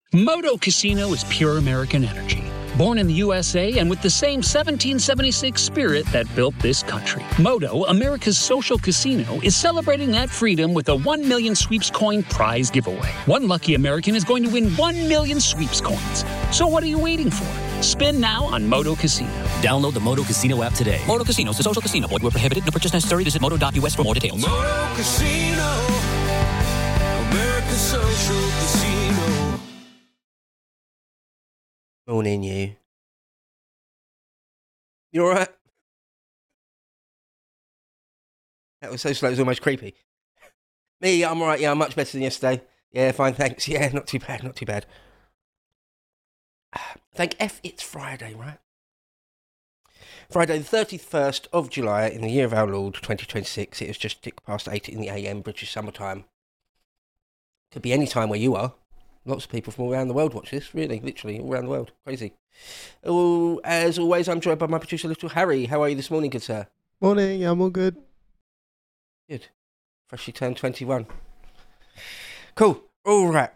Moto Casino is pure American energy. Born in the USA and with the same 1776 spirit that built this country. Moto, America's social casino, is celebrating that freedom with a 1 million sweeps coin prize giveaway. One lucky American is going to win 1 million sweeps coins. So what are you waiting for? Spin now on Moto Casino. Download the Moto Casino app today. Moto Casino is a social casino. Void where prohibited. No purchase necessary. Visit moto.us for more details. Moto Casino, America's social casino. Morning, you. You all right? That was so slow, it was almost creepy. Me, I'm all right. Yeah, I'm much better than yesterday. Yeah, fine, thanks. Yeah, not too bad, not too bad. Thank F, it's Friday, right? Friday, the 31st of July, in the year of our Lord, 2026. It has just ticked past 8 in the AM, British summertime. Could be any time where you are. Lots of people from all around the world watch this, really, literally, all around the world. Crazy. Oh, as always, I'm joined by my producer, Little Harry. How are you this morning, good sir? Morning, I'm all good. Good. Freshly turned 21. Cool. All right.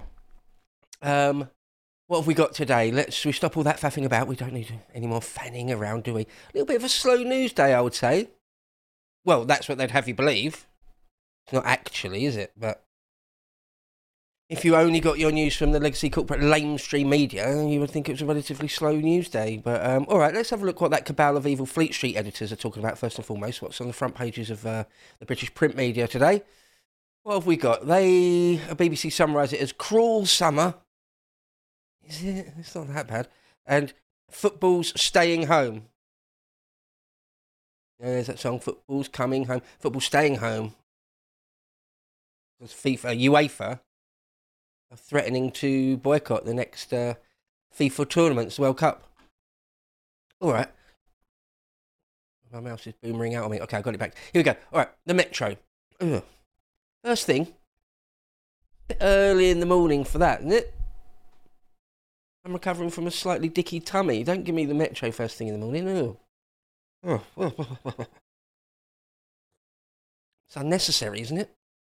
What have we got today? We stop all that faffing about. We don't need any more fanning around, do we? A little bit of a slow news day, I would say. Well, that's what they'd have you believe. It's not actually, is it? But if you only got your news from the legacy corporate lamestream media, you would think it was a relatively slow news day. But, all right, let's have a look what that cabal of evil Fleet Street editors are talking about first and foremost. What's on the front pages of the British print media today? What have we got? BBC summarise it as cruel summer. Is it? It's not that bad. And football's staying home. Yeah, there's that song, football's coming home. Football's staying home. Because UEFA are threatening to boycott the next FIFA tournaments, World Cup. All right. My mouse is boomerang out on me. Okay, I got it back. Here we go. All right, the Metro. Ugh. First thing, bit early in the morning for that, isn't it? I'm recovering from a slightly dicky tummy. Don't give me the Metro first thing in the morning. Oh. It's unnecessary, isn't it?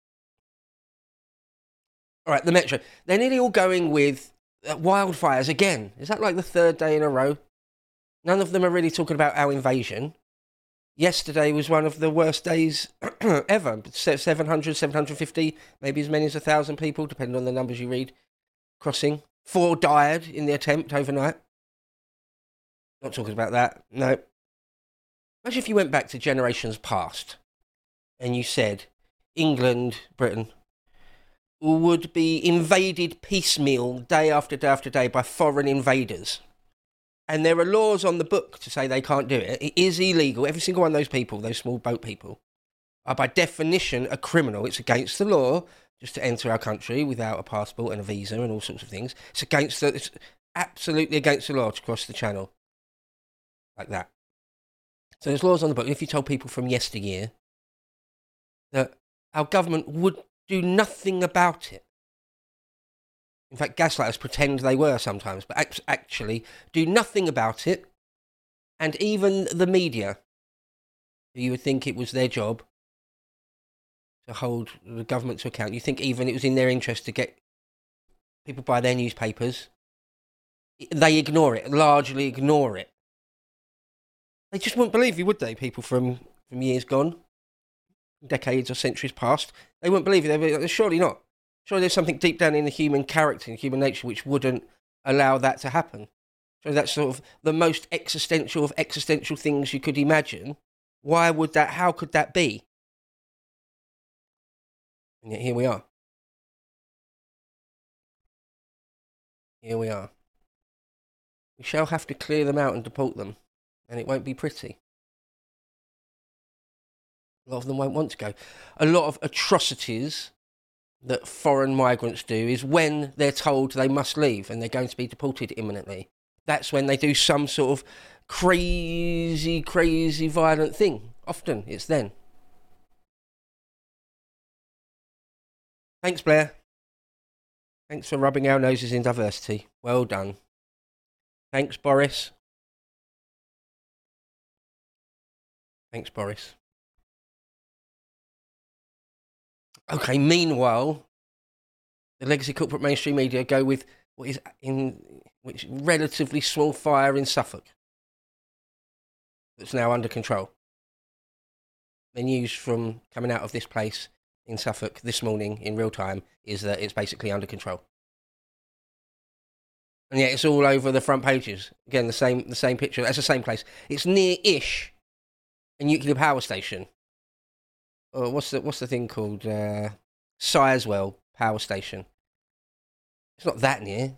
All right, the Metro. They're nearly all going with wildfires again. Is that like the third day in a row? None of them are really talking about our invasion. Yesterday was one of the worst days ever. 700, 750, maybe as many as 1,000 people, depending on the numbers you read, crossing. 4 died in the attempt overnight. Not talking about that, no. Imagine if you went back to generations past and you said England, Britain, would be invaded piecemeal day after day after day by foreign invaders. And there are laws on the book to say they can't do it. It is illegal. Every single one of those people, those small boat people, are by definition a criminal. It's against the law just to enter our country without a passport and a visa and all sorts of things. It's absolutely against the law to cross the channel like that. So there's laws on the book. And if you told people from yesteryear that our government would do nothing about it, in fact, gaslighters pretend they were sometimes, but actually do nothing about it, and even the media, who you would think it was their job to hold the government to account. You think even it was in their interest to get people buy their newspapers. They ignore it, largely ignore it. They just wouldn't believe you, would they? People from years gone, decades or centuries past. They wouldn't believe you. They'd be like, surely not. Surely there's something deep down in the human character, in human nature, which wouldn't allow that to happen. So that's sort of the most existential of existential things you could imagine. Why would that, how could that be? And yet here we are. Here we are. We shall have to clear them out and deport them, and it won't be pretty. A lot of them won't want to go. A lot of atrocities that foreign migrants do is when they're told they must leave and they're going to be deported imminently. That's when they do some sort of crazy violent thing. Often it's then. Thanks, Blair. Thanks for rubbing our noses in diversity. Well done. Thanks, Boris. Thanks, Boris. Okay, meanwhile, the legacy corporate mainstream media go with which relatively small fire in Suffolk that's now under control. The news from coming out of this place in Suffolk this morning in real time is that it's basically under control. And yet it's all over the front pages. Again, the same picture. That's the same place. It's near-ish a nuclear power station. Or what's the thing called? Sizewell Power Station. It's not that near.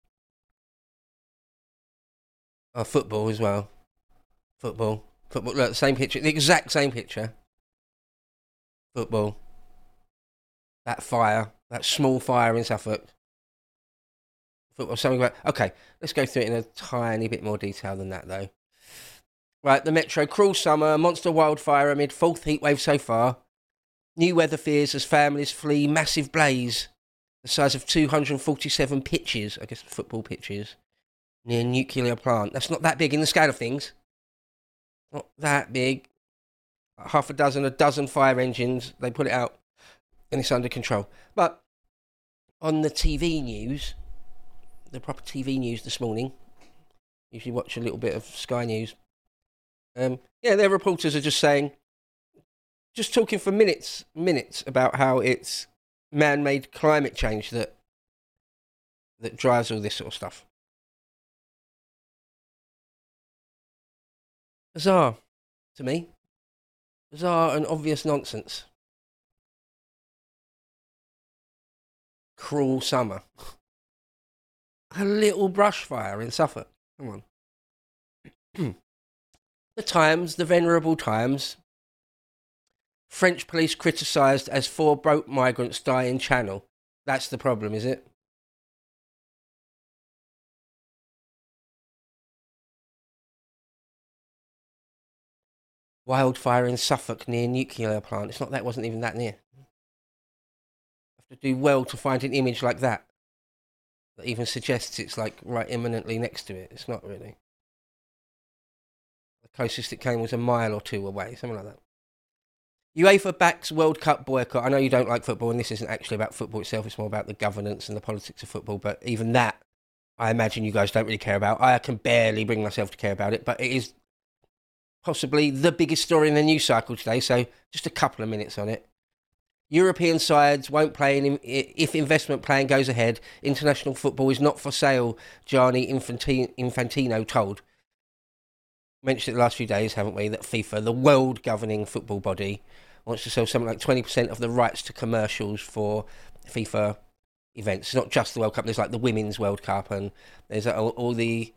Oh, football as well. Football. Look, same picture. The exact same picture. Football. That fire. That small fire in Suffolk. Football. Something about... Okay, let's go through it in a tiny bit more detail than that, though. Right, the Metro. Cruel summer. Monster wildfire amid fourth heatwave so far. New weather fears as families flee massive blaze. The size of 247 pitches. I guess football pitches. Near nuclear plant. That's not that big in the scale of things. Not that big. A dozen fire engines. They put it out and it's under control. But on the TV news, the proper TV news this morning, usually watch a little bit of Sky News. Their reporters are just talking for minutes about how it's man-made climate change that drives all this sort of stuff. Bizarre to me. Bizarre and obvious nonsense. Cruel summer. A little brush fire in Suffolk. Come on. The Times, the venerable Times. French police criticised as 4 boat migrants die in Channel. That's the problem, is it? Wildfire in Suffolk near nuclear plant. It wasn't even that near. Have to do well to find an image like that even suggests it's like right imminently next to it. It's not really. The closest it came was a mile or 2 away, something like that. UEFA backs World Cup boycott. I know you don't like football, and this isn't actually about football itself. It's more about the governance and the politics of football. But even that, I imagine you guys don't really care about. I can barely bring myself to care about it, but it is possibly the biggest story in the news cycle today. So just a couple of minutes on it. European sides won't play if investment plan goes ahead. International football is not for sale, Gianni Infantino told. Mentioned it the last few days, haven't we, that FIFA, the world governing football body, wants to sell something like 20% of the rights to commercials for FIFA events. It's not just the World Cup. There's like the Women's World Cup, and there's all the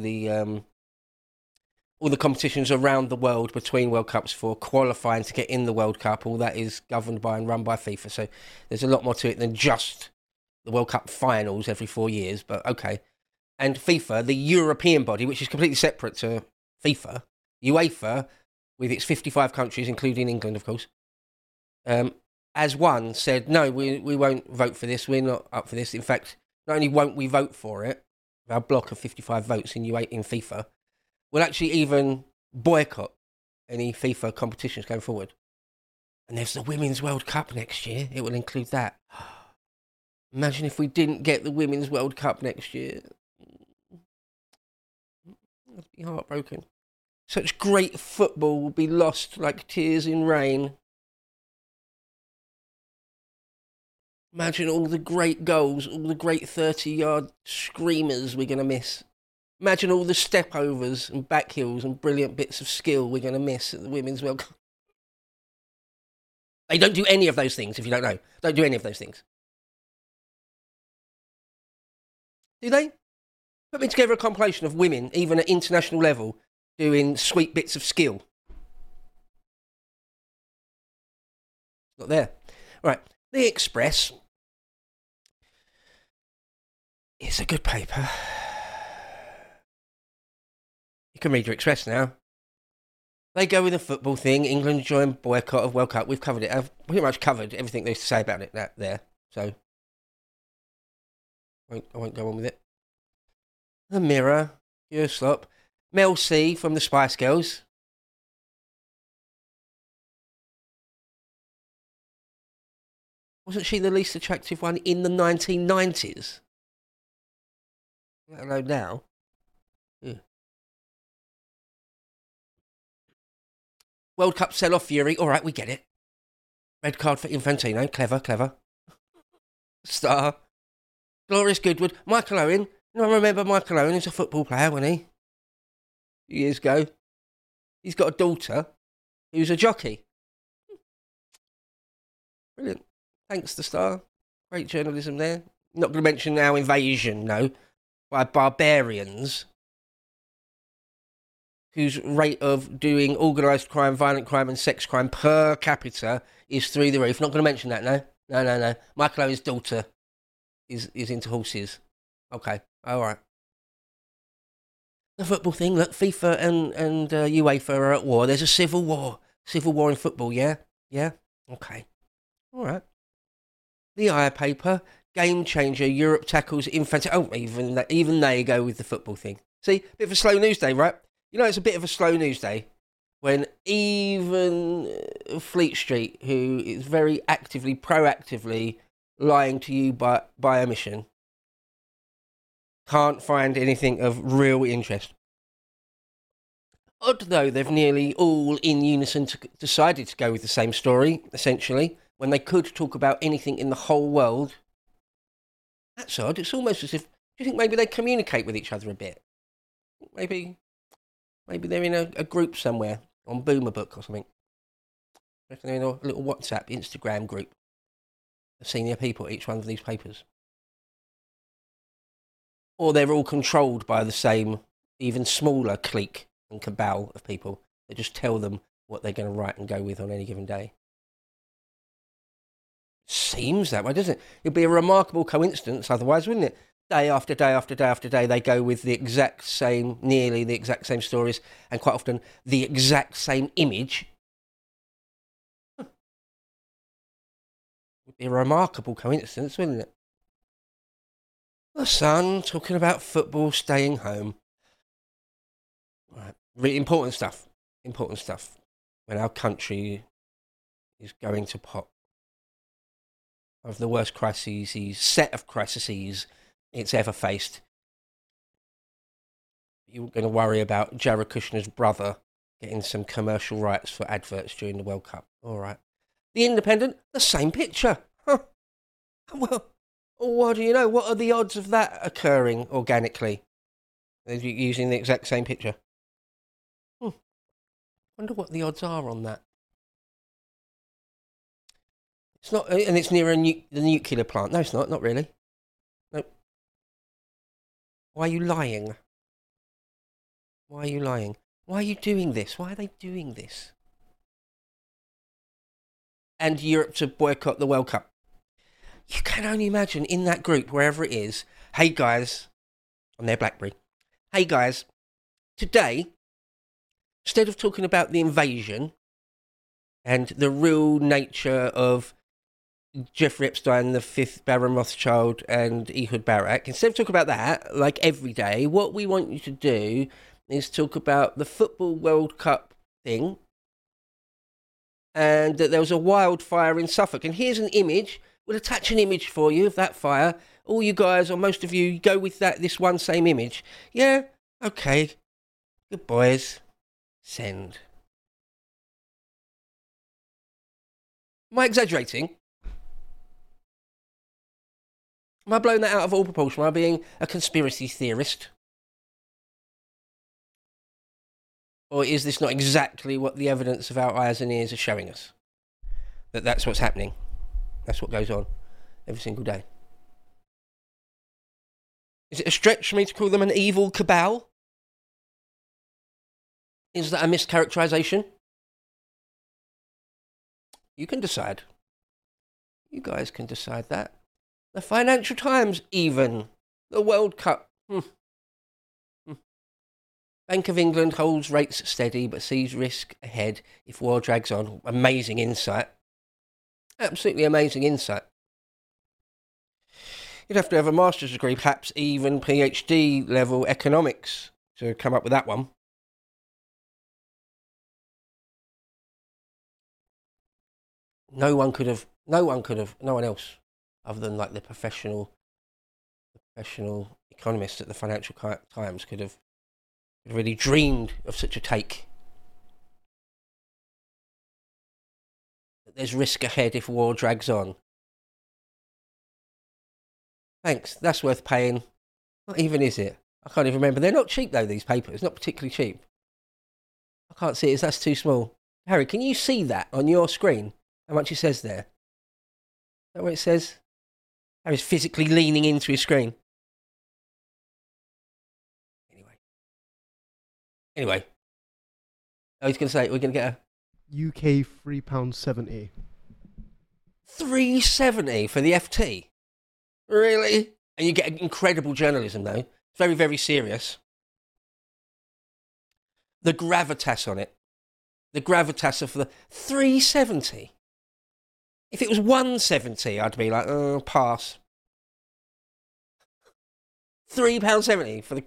competitions around the world between World Cups for qualifying to get in the World Cup. All that is governed by and run by FIFA. So there's a lot more to it than just the World Cup finals every 4 years. But okay. And FIFA, the European body, which is completely separate to FIFA, UEFA, with its 55 countries, including England, of course, as one said, no, we won't vote for this. We're not up for this. In fact, not only won't we vote for it, our block of 55 votes in FIFA, we'll actually even boycott any FIFA competitions going forward. And there's the Women's World Cup next year. It will include that. Imagine if we didn't get the Women's World Cup next year. I'd be heartbroken. Such great football will be lost like tears in rain. Imagine all the great goals, all the great 30-yard screamers we're going to miss. Imagine all the step-overs and back heels and brilliant bits of skill we're going to miss at the Women's World Cup. They don't do any of those things, if you don't know. Don't do any of those things. Do they? Put me together a compilation of women, even at international level, doing sweet bits of skill. Not there. Right. The Express. It's a good paper. You can read your Express now. They go with the football thing. England join boycott of World Cup. We've covered it. I've pretty much covered everything there's to say about it there. So I won't go on with it. The Mirror. Pure slop. Mel C from the Spice Girls. Wasn't she the least attractive one in the 1990s? let alone now. Yeah. World Cup sell-off fury. All right, we get it. Red card for Infantino. Clever, clever. Star. Glorious Goodwood. Michael Owen. You know, I remember Michael Owen. He's a football player, wasn't he? Years ago. He's got a daughter who's a jockey. Brilliant. Thanks, the Star. Great journalism there. Not going to mention our invasion, no, by barbarians whose rate of doing organised crime, violent crime and sex crime per capita is through the roof. Not going to mention that, no. No. Michael Owen's daughter is into horses. Okay, all right. The football thing, look, FIFA and UEFA are at war. There's a civil war. Civil war in football, yeah? Yeah? Okay. All right. The Eye paper, game changer, Europe tackles Infantino. Oh, even they go with the football thing. See, bit of a slow news day, right? You know, it's a bit of a slow news day when even Fleet Street, who is very actively, proactively lying to you by omission, can't find anything of real interest. Odd though, they've nearly all in unison decided to go with the same story, essentially, when they could talk about anything in the whole world. That's odd. It's almost as if, do you think maybe they communicate with each other a bit? Maybe they're in a group somewhere on Boomer Book or something. They're in a little WhatsApp, Instagram group of senior people at each one of these papers. Or they're all controlled by the same, even smaller clique and cabal of people that just tell them what they're going to write and go with on any given day. Seems that way, doesn't it? It'd be a remarkable coincidence otherwise, wouldn't it? Day after day after day after day, they go with the exact same, nearly the exact same stories, and quite often the exact same image. Would be a remarkable coincidence, wouldn't it? The Sun talking about football, staying home. Right. Really important stuff. Important stuff. When our country is going to pot of the worst set of crises it's ever faced. You're going to worry about Jared Kushner's brother getting some commercial rights for adverts during the World Cup. All right. The Independent, the same picture. Huh. Well, what do you know? What are the odds of that occurring organically? Using the exact same picture. Wonder what the odds are on that. It's not, and it's near the nuclear plant. No, it's not. Not really. Nope. Why are you lying? Why are you lying? Why are you doing this? Why are they doing this? And Europe to boycott the World Cup. You can only imagine in that group, wherever it is, hey guys, on their BlackBerry, hey guys, today, instead of talking about the invasion and the real nature of Jeffrey Epstein, the 5th Baron Rothschild, and Ehud Barak, instead of talking about that, like every day, what we want you to do is talk about the Football World Cup thing, and that there was a wildfire in Suffolk. And here's an image. We'll attach an image for you of that fire. All you guys, or most of you, go with this one same image. Yeah? Okay. Good boys. Send. Am I exaggerating? Am I blowing that out of all proportion? Am I being a conspiracy theorist? Or is this not exactly what the evidence of our eyes and ears are showing us? That's what's happening. That's what goes on every single day. Is it a stretch for me to call them an evil cabal? Is that a mischaracterization? You can decide. You guys can decide that. The Financial Times, even. The World Cup. Bank of England holds rates steady but sees risk ahead if war drags on. Amazing insight. Absolutely amazing insight. You'd have to have a master's degree, perhaps even PhD level economics to come up with that one. No one else, other than like the professional professional economists at the Financial Times could have really dreamed of such a take. That there's risk ahead if war drags on. Thanks, that's worth paying. Not even, is it? I can't even remember. They're not cheap, though, these papers. Not particularly cheap. I can't see it. That's too small. Harry, can you see that on your screen? How much it says there? Is that what it says? Harry's physically leaning into his screen. Anyway. I was going to say, we're going to get a... UK £3.70. $3.70 for the FT? Really? And you get incredible journalism, though. It's very, very serious. The gravitas on it. The gravitas of the $3.70. If it was $1.70, I'd be like, oh, pass. £3.70 for the...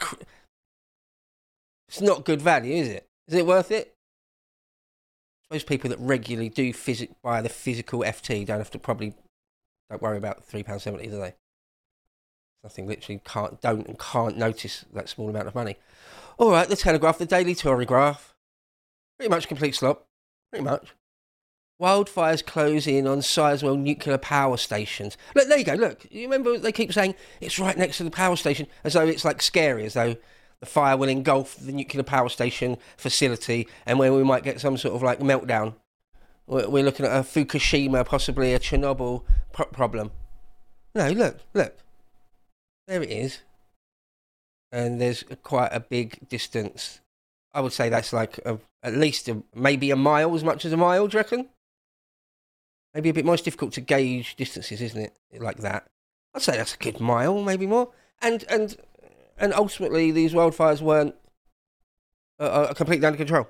It's not good value, is it? Is it worth it? Most people that regularly do buy the physical FT don't worry about £3.70, do they? Nothing, literally can't notice that small amount of money. All right, the Telegraph, the Daily Telegraph. Pretty much complete slop. Pretty much. Wildfires close in on Sizewell nuclear power stations. Look, there you go, look. You remember they keep saying it's right next to the power station, as though it's like scary, as though the fire will engulf the nuclear power station facility and where we might get some sort of like meltdown. We're looking at a Fukushima, possibly a Chernobyl problem. No, look. There it is. And there's quite a big distance. I would say that's like at least maybe a mile, as much as a mile, do you reckon? Maybe a bit more. It's difficult to gauge distances, isn't it? Like that. I'd say that's a good mile, maybe more. And ultimately, these wildfires weren't completely under control.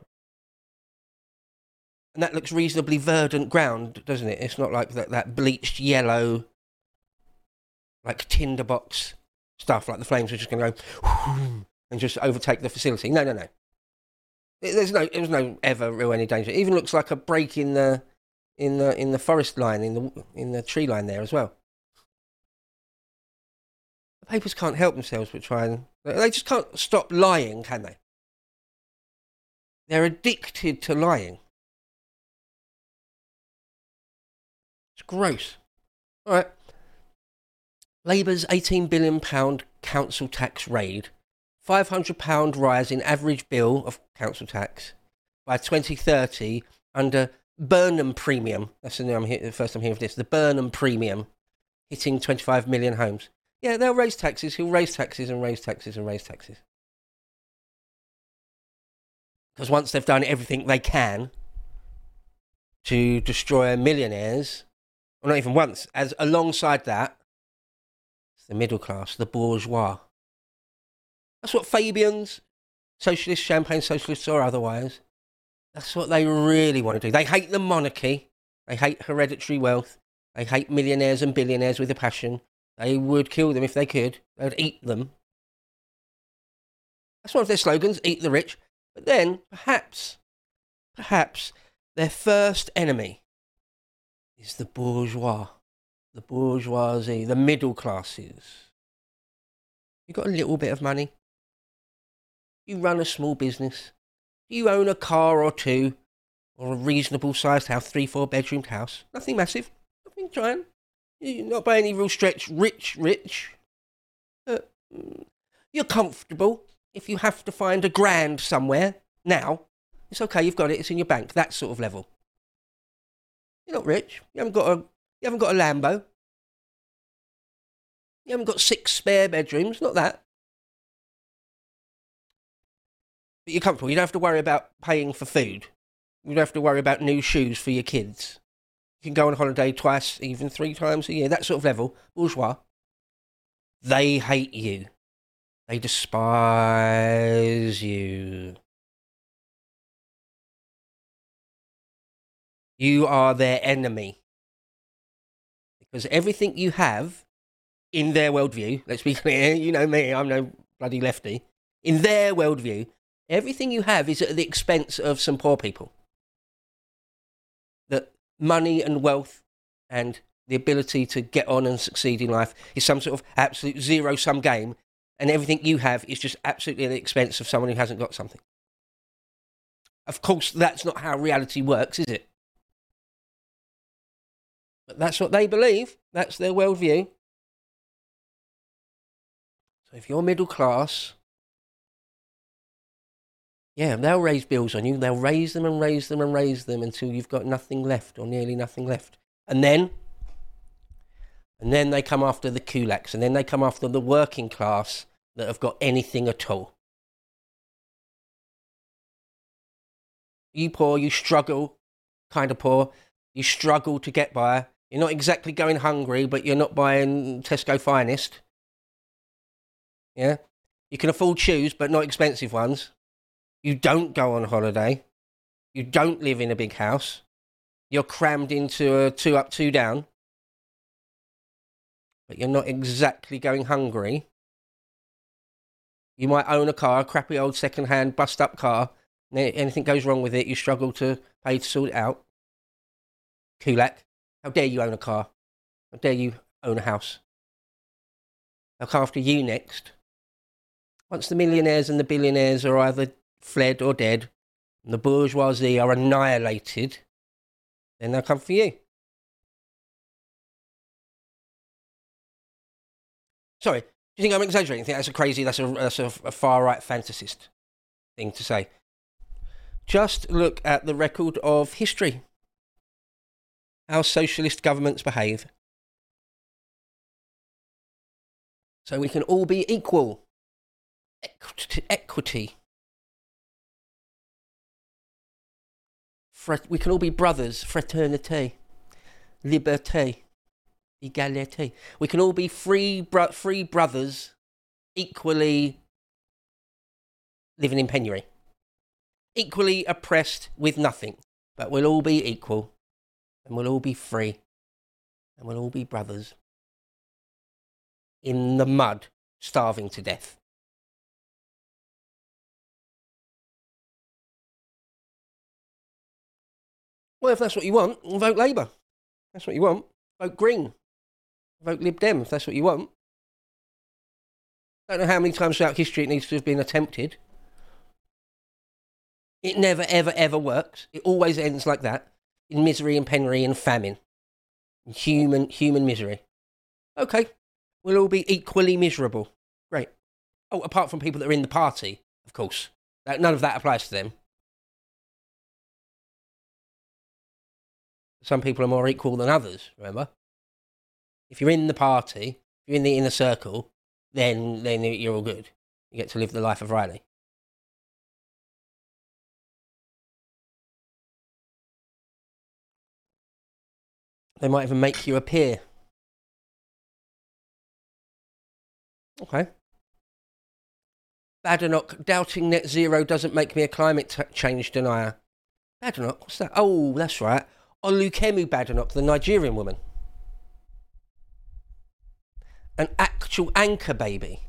And that looks reasonably verdant ground, doesn't it? It's not like that bleached yellow, like tinderbox stuff, like the flames are just going to go and just overtake the facility. No. There was no ever real any danger. It even looks like a break in the forest line, in the tree line there as well. The papers can't help themselves but they just can't stop lying, can they? They're addicted to lying. It's gross. All right. Labour's £18 billion council tax raid. £500 rise in average bill of council tax by 2030 under Burnham Premium. That's the first I'm hearing of this. The Burnham Premium hitting 25 million homes. Yeah, they'll raise taxes. He'll raise taxes and raise taxes and raise taxes. Because once they've done everything they can to destroy millionaires, or not even once, as alongside that, it's the middle class, the bourgeois. That's what Fabians, socialists, champagne socialists or otherwise, that's what they really want to do. They hate the monarchy. They hate hereditary wealth. They hate millionaires and billionaires with a passion. They would kill them if they could. They'd eat them. That's one of their slogans, eat the rich. But then, perhaps, their first enemy is the bourgeois, the bourgeoisie, the middle classes. You got a little bit of money? You run a small business? Do you own a car or two? Or a reasonable sized house, 3-4 bedroomed house? Nothing massive, nothing giant. You're not by any real stretch rich. You're comfortable. If you have to find £1,000 somewhere now, it's okay, you've got it, it's in your bank, that sort of level. You're not rich. You haven't got a Lambo. You haven't got 6 spare bedrooms, not that. But you're comfortable. You don't have to worry about paying for food. You don't have to worry about new shoes for your kids. You can go on holiday twice, even 3 times a year, that sort of level. Bourgeois. They hate you. They despise you. You are their enemy. Because everything you have, in their worldview, let's be clear, you know me, I'm no bloody lefty. In their worldview, everything you have is at the expense of some poor people. That money and wealth and the ability to get on and succeed in life is some sort of absolute zero-sum game, and everything you have is just absolutely at the expense of someone who hasn't got something. Of course, that's not how reality works, is it? But that's what they believe. That's their worldview. So if you're middle class, yeah, they'll raise bills on you. They'll raise them and raise them and raise them until you've got nothing left or nearly nothing left. And then they come after the kulaks, and then they come after the working class that have got anything at all. You poor, you struggle, kind of poor, you struggle to get by. You're not exactly going hungry, but you're not buying Tesco Finest. Yeah? You can afford shoes, but not expensive ones. You don't go on holiday. You don't live in a big house. You're crammed into a 2 up, 2 down. But you're not exactly going hungry. You might own a car, a crappy old second-hand, bust-up car. Anything goes wrong with it, you struggle to pay to sort it out. Kulak, how dare you own a car? How dare you own a house? Look after you next. Once the millionaires and the billionaires are either fled or dead, and the bourgeoisie are annihilated, then they'll come for you. Sorry, do you think I'm exaggerating? Think that's a far-right fantasist thing to say. Just look at the record of history. How socialist governments behave. So we can all be equal. Equity. We can all be brothers. Fraternité. Liberté. Égalité. We can all be free brothers equally living in penury. Equally oppressed with nothing. But we'll all be equal. And we'll all be free. And we'll all be brothers. In the mud, starving to death. Well, if that's what you want, vote Labour. That's what you want. Vote Green. Vote Lib Dem, if that's what you want. I don't know how many times throughout history it needs to have been attempted. It never, ever, ever works. It always ends like that. In misery and penury and famine. Human misery. Okay. We'll all be equally miserable. Great. Oh, apart from people that are in the party, of course. None of that applies to them. Some people are more equal than others, remember? If you're in the party, if you're in the inner circle, then you're all good. You get to live the life of Riley. They might even make you a peer. Okay. Badenoch, doubting net zero doesn't make me a climate change denier. Badenoch, what's that? Oh, that's right. Olukemi Badenoch, the Nigerian woman. An actual anchor baby.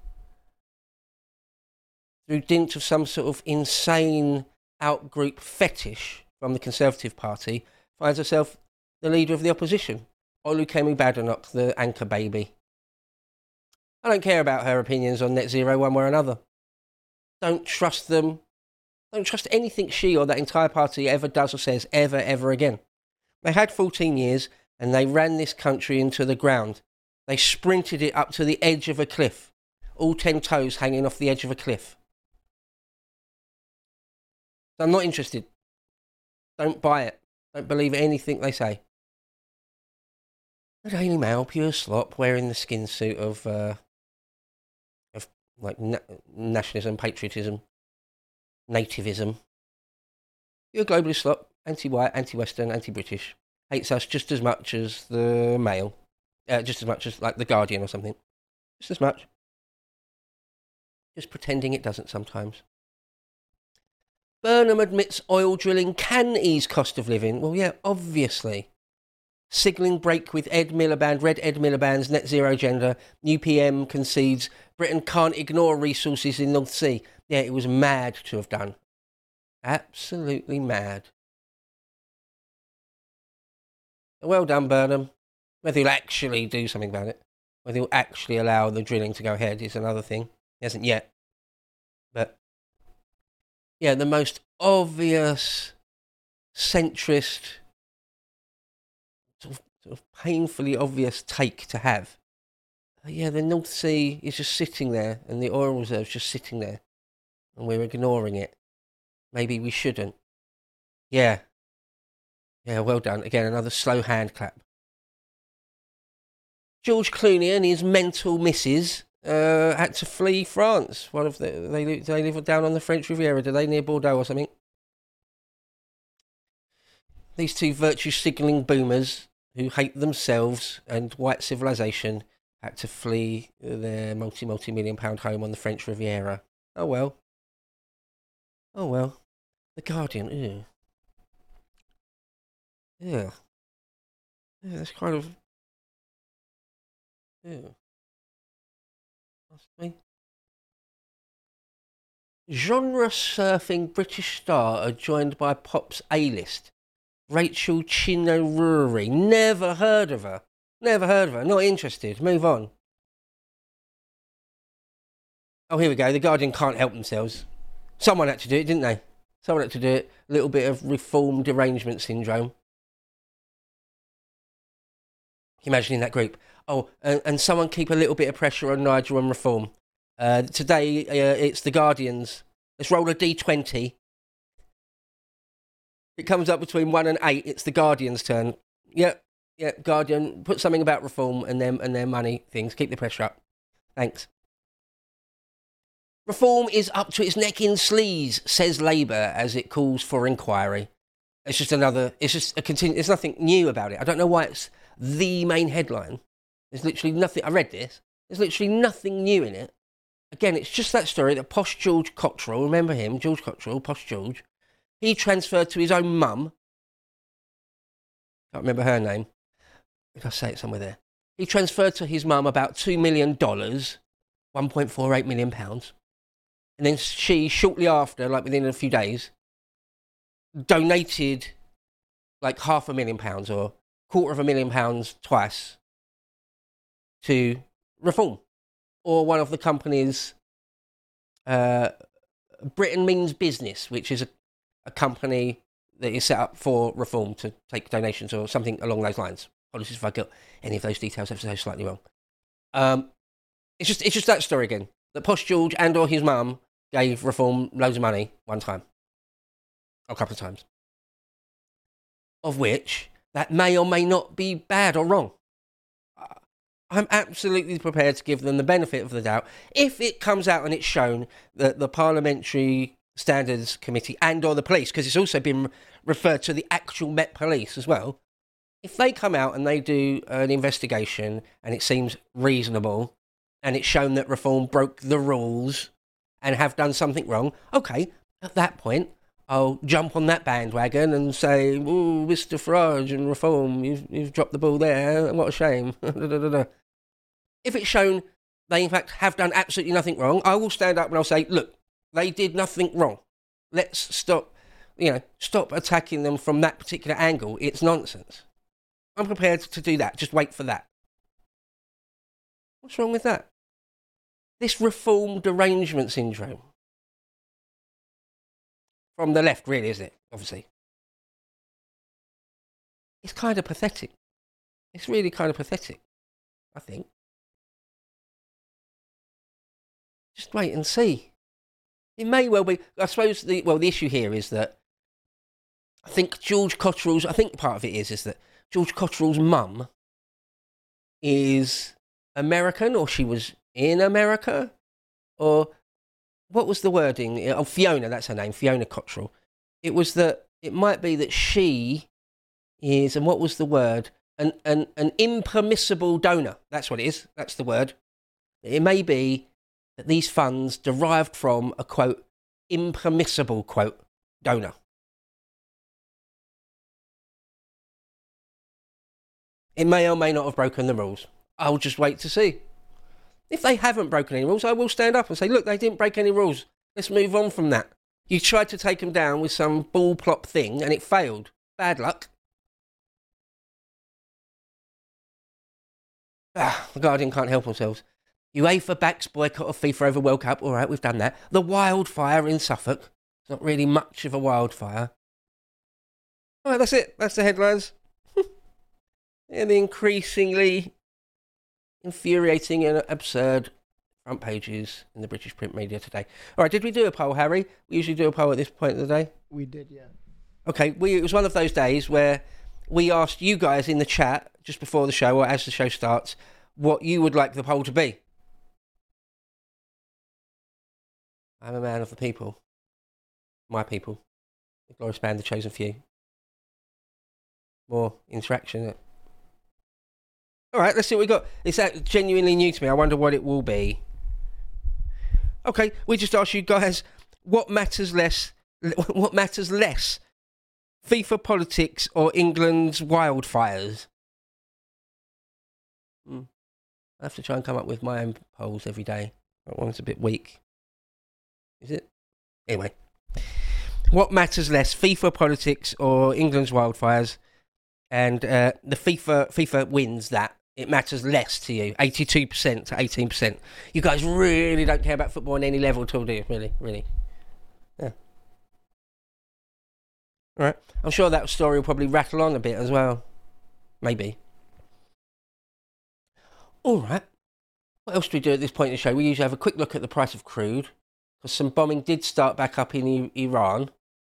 Through dint of some sort of insane outgroup fetish from the Conservative Party, finds herself the leader of the opposition. Olukemi Badenoch, the anchor baby. I don't care about her opinions on net zero one way or another. Don't trust them. Don't trust anything she or that entire party ever does or says ever again. They had 14 years and they ran this country into the ground. They sprinted it up to the edge of a cliff. All 10 toes hanging off the edge of a cliff. So I'm not interested. Don't buy it. Don't believe anything they say. The Daily Mail, pure slop, wearing the skin suit of nationalism, patriotism, nativism. You're a globalist slop, anti-white, anti-Western, anti-British. Hates us just as much as the Mail. Just as much as, like, The Guardian or something. Just as much. Just pretending it doesn't sometimes. Burnham admits oil drilling can ease cost of living. Well, yeah, obviously. Signalling break with Ed Miliband, Red Ed Miliband's net zero agenda. New PM concedes Britain can't ignore resources in North Sea. Yeah, it was mad to have done. Absolutely mad. Well done, Burnham. Whether he'll actually do something about it, whether he'll actually allow the drilling to go ahead is another thing. He hasn't yet. But, yeah, the most obvious centrist, sort of painfully obvious take to have. Yeah, the North Sea is just sitting there and the oil reserve's just sitting there and we're ignoring it. Maybe we shouldn't. Yeah. Yeah, well done. Again, another slow hand clap. George Clooney and his mental missus had to flee France. They live down on the French Riviera. Do they near Bordeaux or something? These two virtue signalling boomers who hate themselves and white civilization had to flee their multi-million pound home on the French Riviera. Oh well. Oh well. The Guardian. Ew. Yeah. Yeah, that's kind of. Yeah. That's me. Genre surfing British star are joined by Pop's A-list. Rachel Chinoruri. Never heard of her. Not interested. Move on. Oh, here we go. The Guardian can't help themselves. Someone had to do it, didn't they? Someone had to do it. A little bit of reform derangement syndrome. Imagining that group. Oh, and someone keep a little bit of pressure on Nigel and reform. Today, it's the Guardians. Let's roll a D20. It comes up between 1 and 8. It's the Guardian's turn. Yep, Guardian. Put something about reform and their money things. Keep the pressure up. Thanks. Reform is up to its neck in sleaze, says Labour as it calls for inquiry. It's just there's nothing new about it. I don't know why it's the main headline. There's literally nothing. I read this. There's literally nothing new in it. Again, it's just that story that Posh George Cottrell, remember him, George Cottrell, Posh George, he transferred to his own mum. Can't remember her name. I think I say it somewhere there. He transferred to his mum about $2 million, £1.48 million. And then she, shortly after, like within a few days, donated like £500,000 or £250,000 twice to Reform, or one of the companies, Britain Means Business, which is a company that is set up for Reform to take donations or something along those lines. Apologies if I got any of those details ever so slightly wrong. It's just that story again. That Posh George and or his mum gave Reform loads of money one time. Or a couple of times. Of which, that may or may not be bad or wrong. I'm absolutely prepared to give them the benefit of the doubt if it comes out and it's shown that the Parliamentary Standards Committee and or the police, because it's also been referred to the actual Met Police as well, if they come out and they do an investigation and it seems reasonable and it's shown that Reform broke the rules and have done something wrong, okay, at that point, I'll jump on that bandwagon and say, "Ooh, Mr. Farage and Reform, you've dropped the ball there. What a shame." If it's shown they, in fact, have done absolutely nothing wrong, I will stand up and I'll say, look, they did nothing wrong. Let's stop attacking them from that particular angle. It's nonsense. I'm prepared to do that. Just wait for that. What's wrong with that? This reform derangement syndrome. From the left, really, isn't it? Obviously. It's kind of pathetic. It's really kind of pathetic, I think. Just wait and see. It may well be. I suppose the issue here is that I think part of it is that George Cottrell's mum is American, or she was in America, or what was the wording? Oh, Fiona, that's her name, Fiona Cottrell. It was that it might be that she is, and what was the word? An impermissible donor. That's what it is. That's the word. It may be that these funds derived from a, quote, impermissible, quote, donor. It may or may not have broken the rules. I'll just wait to see. If they haven't broken any rules, I will stand up and say, look, they didn't break any rules. Let's move on from that. You tried to take them down with some ball plop thing and it failed. Bad luck. The Guardian can't help themselves. UEFA backs boycott of FIFA over World Cup. All right, we've done that. The wildfire in Suffolk. It's not really much of a wildfire. All right, that's it. That's the headlines. And the increasingly infuriating and absurd front pages in the British print media today. All right, did we do a poll, Harry? We usually do a poll at this point of the day. We did, yeah. Okay, it was one of those days where we asked you guys in the chat just before the show or as the show starts what you would like the poll to be. I'm a man of the people. My people. The glorious band, the chosen few. More interaction, isn't it? All right, let's see what we got. It's that genuinely new to me. I wonder what it will be. Okay, we just asked you guys what matters less. What matters less? FIFA politics or England's wildfires? I have to try and come up with my own polls every day. That one's a bit weak. Is it? Anyway. What matters less? FIFA politics or England's wildfires? And the FIFA wins that. It matters less to you. 82% to 18%. You guys really don't care about football on any level at all, do you? Really? Really? Yeah. All right. I'm sure that story will probably rattle on a bit as well. Maybe. All right. What else do we do at this point in the show? We usually have a quick look at the price of crude, because some bombing did start back up in Iran.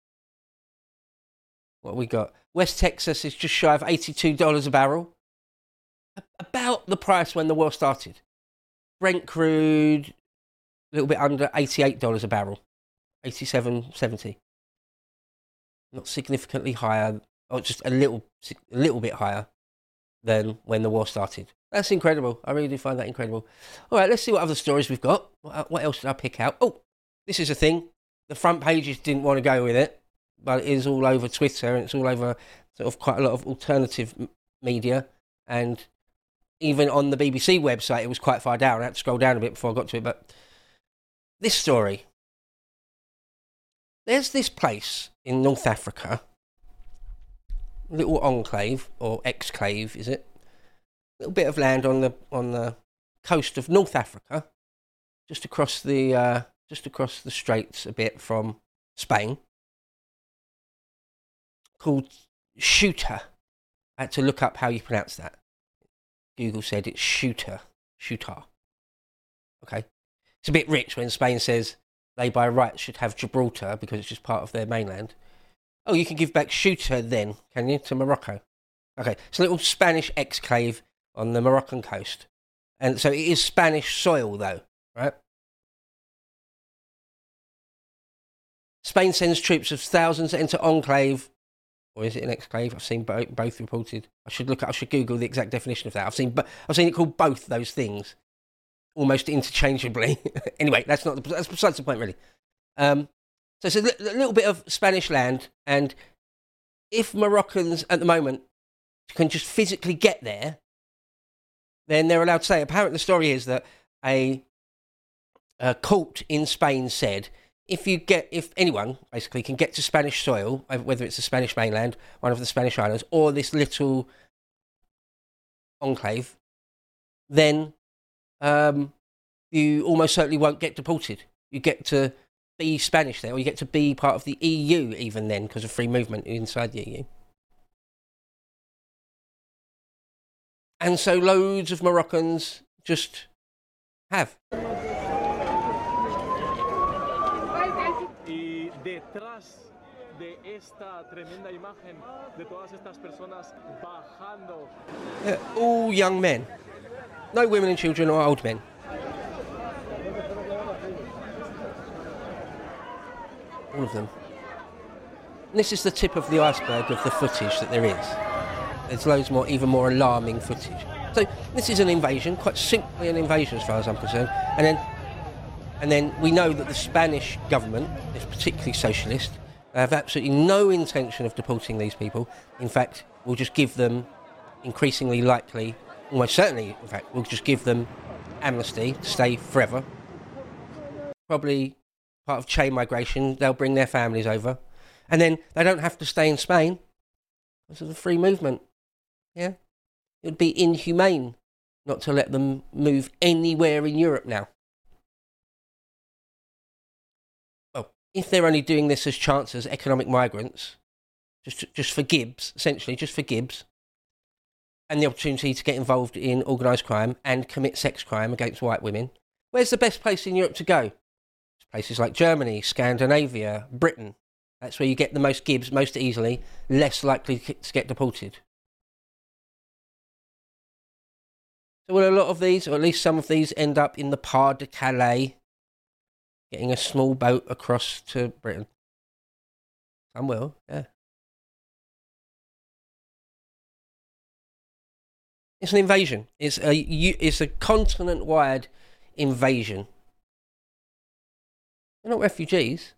What have we got? West Texas is just shy of $82 a barrel. About the price when the war started. Brent crude, a little bit under $88 a barrel. 87.70. Not significantly higher, or just a little bit higher than when the war started. That's incredible. I really do find that incredible. All right, let's see what other stories we've got. What else did I pick out? Oh, this is a thing. The front pages didn't want to go with it, but it is all over Twitter and it's all over sort of quite a lot of alternative media. And even on the BBC website, it was quite far down. I had to scroll down a bit before I got to it. But this story. There's this place in North Africa, a little enclave, or exclave, is it? A little bit of land on the coast of North Africa, just across the straits a bit from Spain, called Ceuta. I had to look up how you pronounce that. Google said it's Ceuta. Okay. It's a bit rich when Spain says they by rights should have Gibraltar because it's just part of their mainland. Oh, you can give back Ceuta then, can you, to Morocco? Okay, it's a little Spanish exclave on the Moroccan coast. And so it is Spanish soil though, right? Spain sends troops of thousands to enter enclave. Or is it an exclave? I've seen both reported. I should Google the exact definition of that. I've seen it called both those things, almost interchangeably. Anyway, that's besides the point, really. So it's a little bit of Spanish land, and if Moroccans at the moment can just physically get there, then they're allowed to say. Apparently, the story is that a court in Spain said, if anyone basically can get to Spanish soil, whether it's the Spanish mainland, one of the Spanish islands, or this little enclave, then you almost certainly won't get deported. You get to be Spanish there, or you get to be part of the EU even then, because of free movement inside the EU. And so loads of Moroccans just have. Detrás de esta tremenda imagen de todas estas personas bajando. All young men. No women and children or old men. All of them. And this is the tip of the iceberg of the footage that there is. There's loads more, even more alarming footage. So this is an invasion, quite simply an invasion as far as I'm concerned. And then we know that the Spanish government is particularly socialist. They have absolutely no intention of deporting these people. In fact, we'll just give them, increasingly likely, almost certainly, in fact, we'll just give them amnesty to stay forever. Probably part of chain migration, they'll bring their families over. And then they don't have to stay in Spain because of the free movement. Yeah? It would be inhumane not to let them move anywhere in Europe now. Well, if they're only doing this as chancers, economic migrants, just for Gibbs, essentially, just for Gibbs, and the opportunity to get involved in organised crime and commit sex crime against white women, where's the best place in Europe to go? It's places like Germany, Scandinavia, Britain. That's where you get the most Gibbs most easily, less likely to get deported. So will a lot of these, or at least some of these, end up in the Pas de Calais, getting a small boat across to Britain? Some will, yeah. It's an invasion. It's a continent-wide invasion. They're not refugees.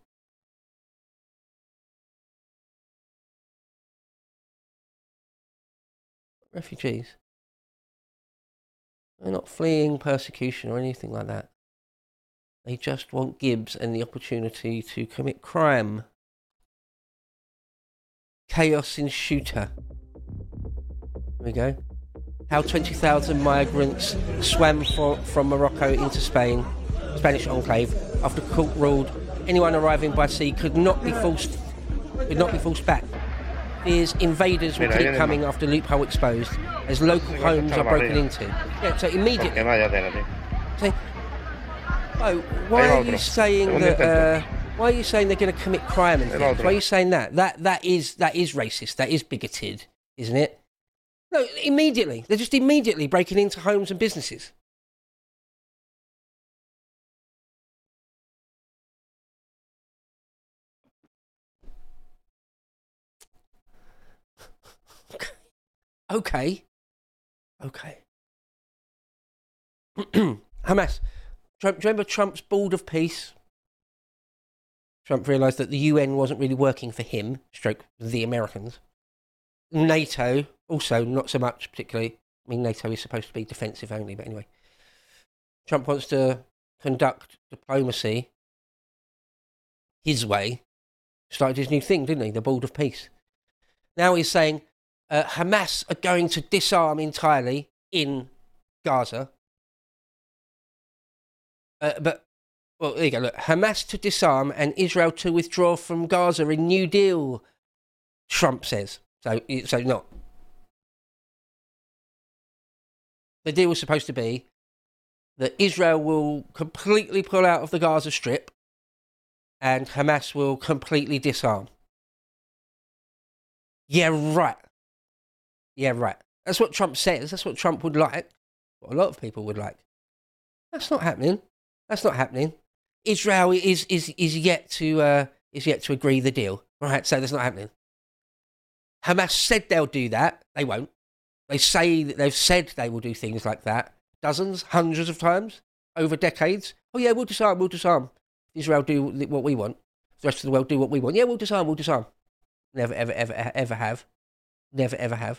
Refugees. They're not fleeing persecution or anything like that. They just want Gibbs and the opportunity to commit crime. Chaos in Ceuta. There we go. How 20,000 migrants swam from Morocco into Spain, Spanish enclave, after the court ruled anyone arriving by sea could not be forced back. Fears invaders will keep coming after loophole exposed as local homes are broken into. Yeah, so immediately. So, why are you saying that? Why are you saying they're going to commit crime and things? Why are you saying that? That is racist. That is bigoted, isn't it? No, immediately. They're just immediately breaking into homes and businesses. Okay. Hamas. Do you remember Trump's Board of Peace? Trump realised that the UN wasn't really working for him, stroke the Americans. NATO, also not so much particularly. I mean, NATO is supposed to be defensive only, but anyway. Trump wants to conduct diplomacy his way. Started his new thing, didn't he? The Board of Peace. Now he's saying Hamas are going to disarm entirely in Gaza. Well, there you go. Look, Hamas to disarm and Israel to withdraw from Gaza in New Deal, Trump says. So not. The deal was supposed to be that Israel will completely pull out of the Gaza Strip and Hamas will completely disarm. Yeah, right. That's what Trump says. That's what Trump would like. What a lot of people would like. That's not happening. Israel is yet to agree the deal. Right, so that's not happening. Hamas said they'll do that. They won't. They've said they will do things like that. Dozens, hundreds of times over decades. Oh yeah, we'll disarm. Israel do what we want. The rest of the world do what we want. Yeah, we'll disarm. Never, ever have. Never, ever have.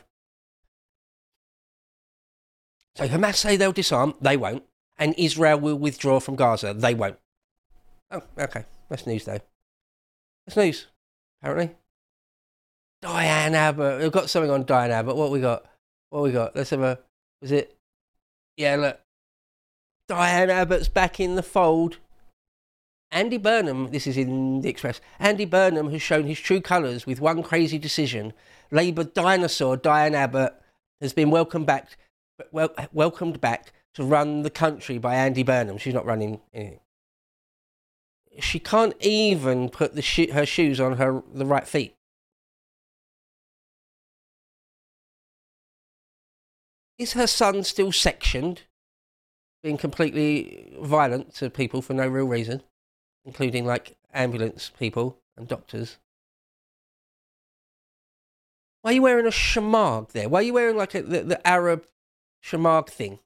So Hamas say they'll disarm. They won't. And Israel will withdraw from Gaza. They won't. Oh, okay. That's news, though. That's news, apparently. Diane Abbott. We've got something on Diane Abbott. What we got? Let's have a... Was it... Yeah, look. Diane Abbott's back in the fold. Andy Burnham, this is in the Express, Andy Burnham has shown his true colours with one crazy decision. Labour dinosaur Diane Abbott has been welcomed back to run the country by Andy Burnham. She's not running anything. She can't even put her shoes on the right feet. Is her son still sectioned, being completely violent to people for no real reason, including like ambulance people and doctors? Why are you wearing a shamag there? Why are you wearing like the Arab shamag thing?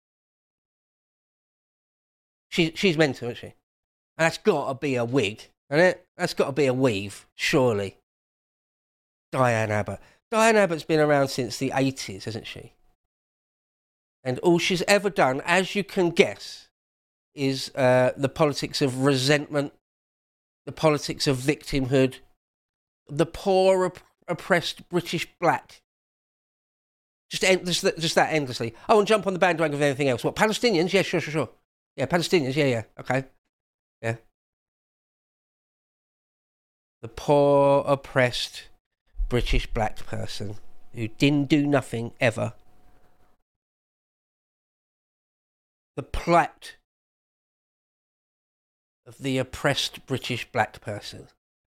She's mental, isn't she? And that's got to be a wig, isn't it? That's got to be a weave, surely. Diane Abbott. Diane Abbott's been around since the 80s, hasn't she? And all she's ever done, as you can guess, is the politics of resentment, the politics of victimhood, the poor, oppressed British black. Just that endlessly. Oh, and jump on the bandwagon of anything else. What, Palestinians? Yeah, sure. Yeah, Palestinians. Yeah. Okay. Yeah. The poor, oppressed British black person who didn't do nothing ever. The plight of the oppressed British black person.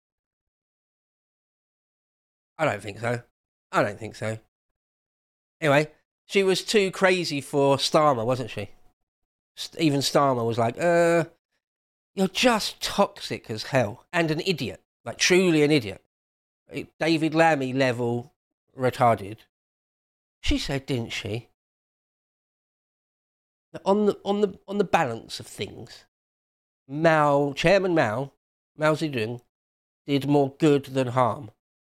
I don't think so. Anyway, she was too crazy for Starmer, wasn't she? Even Starmer was like, you're just toxic as hell. And an idiot. Like, truly an idiot. David Lammy level retarded. She said, didn't she? That on the balance of things, Chairman Mao Zedong, did more good than harm.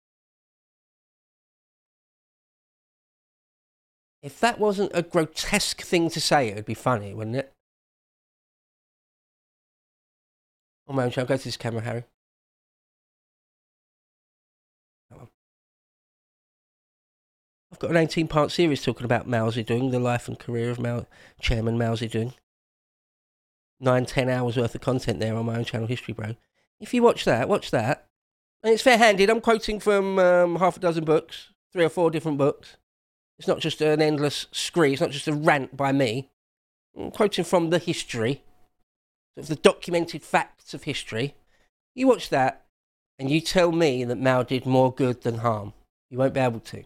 If that wasn't a grotesque thing to say, it would be funny, wouldn't it? On my own channel, go to this camera, Harry. I've got an 18-part series talking about Mao Zedong, the life and career of Chairman Mao Zedong. 9-10 hours worth of content there on my own channel, History Bro. If you watch that. And it's fair-handed. I'm quoting from half a dozen books, 3 or 4 different books. It's not just an endless scree. It's not just a rant by me. I'm quoting from the history, sort of the documented facts of history. You watch that, and you tell me that Mao did more good than harm. You won't be able to.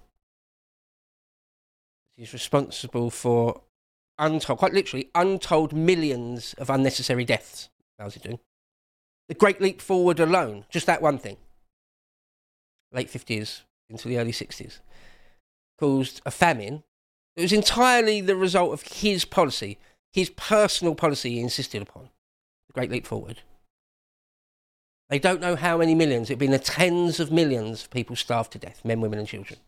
He's responsible for quite literally, untold millions of unnecessary deaths. How's he doing? The Great Leap Forward alone, just that one thing, late 50s into the early 60s, caused a famine. It was entirely the result of his policy, his personal policy he insisted upon. The Great Leap Forward. They don't know how many millions. It'd been the tens of millions of people starved to death, men, women and children.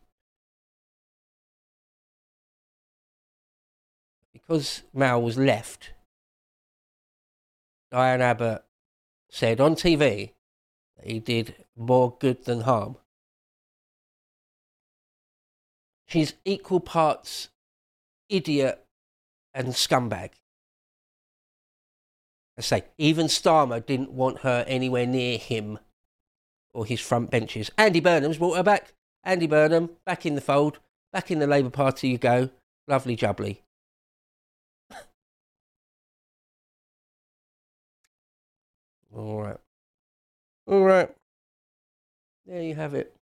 Because Mao was left, Diane Abbott said on TV that he did more good than harm. She's equal parts idiot and scumbag. I say, even Starmer didn't want her anywhere near him or his front benches. Andy Burnham's brought her back. Andy Burnham, back in the fold, back in the Labour Party you go. Lovely jubbly. All right. There you have it.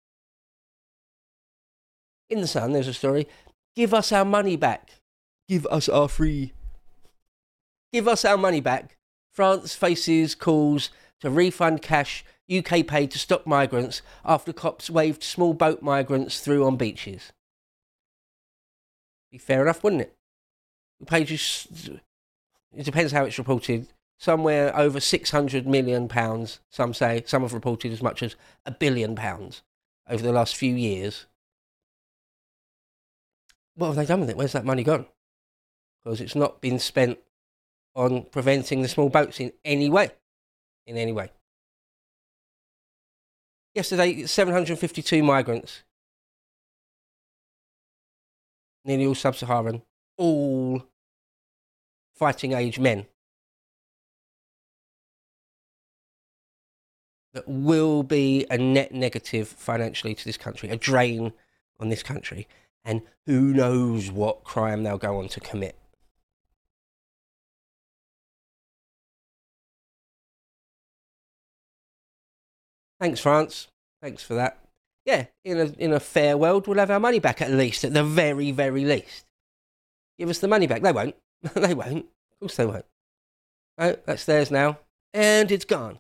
In the Sun, there's a story. Give us our money back. Give us our free. Give us our money back. France faces calls to refund cash UK paid to stop migrants after cops waved small boat migrants through on beaches. Be fair enough, wouldn't it? We paid you. It depends how it's reported. Somewhere over £600 million, some say. Some have reported as much as £1 billion over the last few years. What have they done with it? Where's that money gone? Because it's not been spent on preventing the small boats in any way. Yesterday, 752 migrants, nearly all sub-Saharan, all fighting age men, that will be a net negative financially to this country, a drain on this country, and who knows what crime they'll go on to commit. Thanks, France. Thanks for that. Yeah, in a fair world, we'll have our money back at least, at the very, very least. Give us the money back. They won't. They won't. Of course they won't. No, that's theirs now. And it's gone.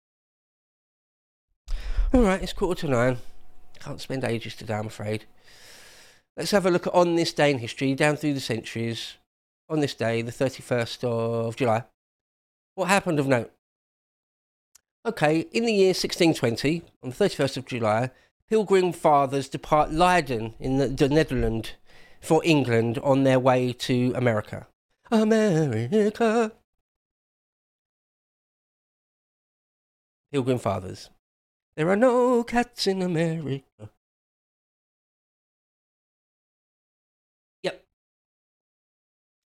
All right, it's 8:45. Can't spend ages today, I'm afraid. Let's have a look at on this day in history, down through the centuries. On this day, the 31st of July. What happened of note? Okay, in the year 1620, on the 31st of July, Pilgrim Fathers depart Leiden in the Netherlands for England on their way to America. America. Pilgrim Fathers. There are no cats in America.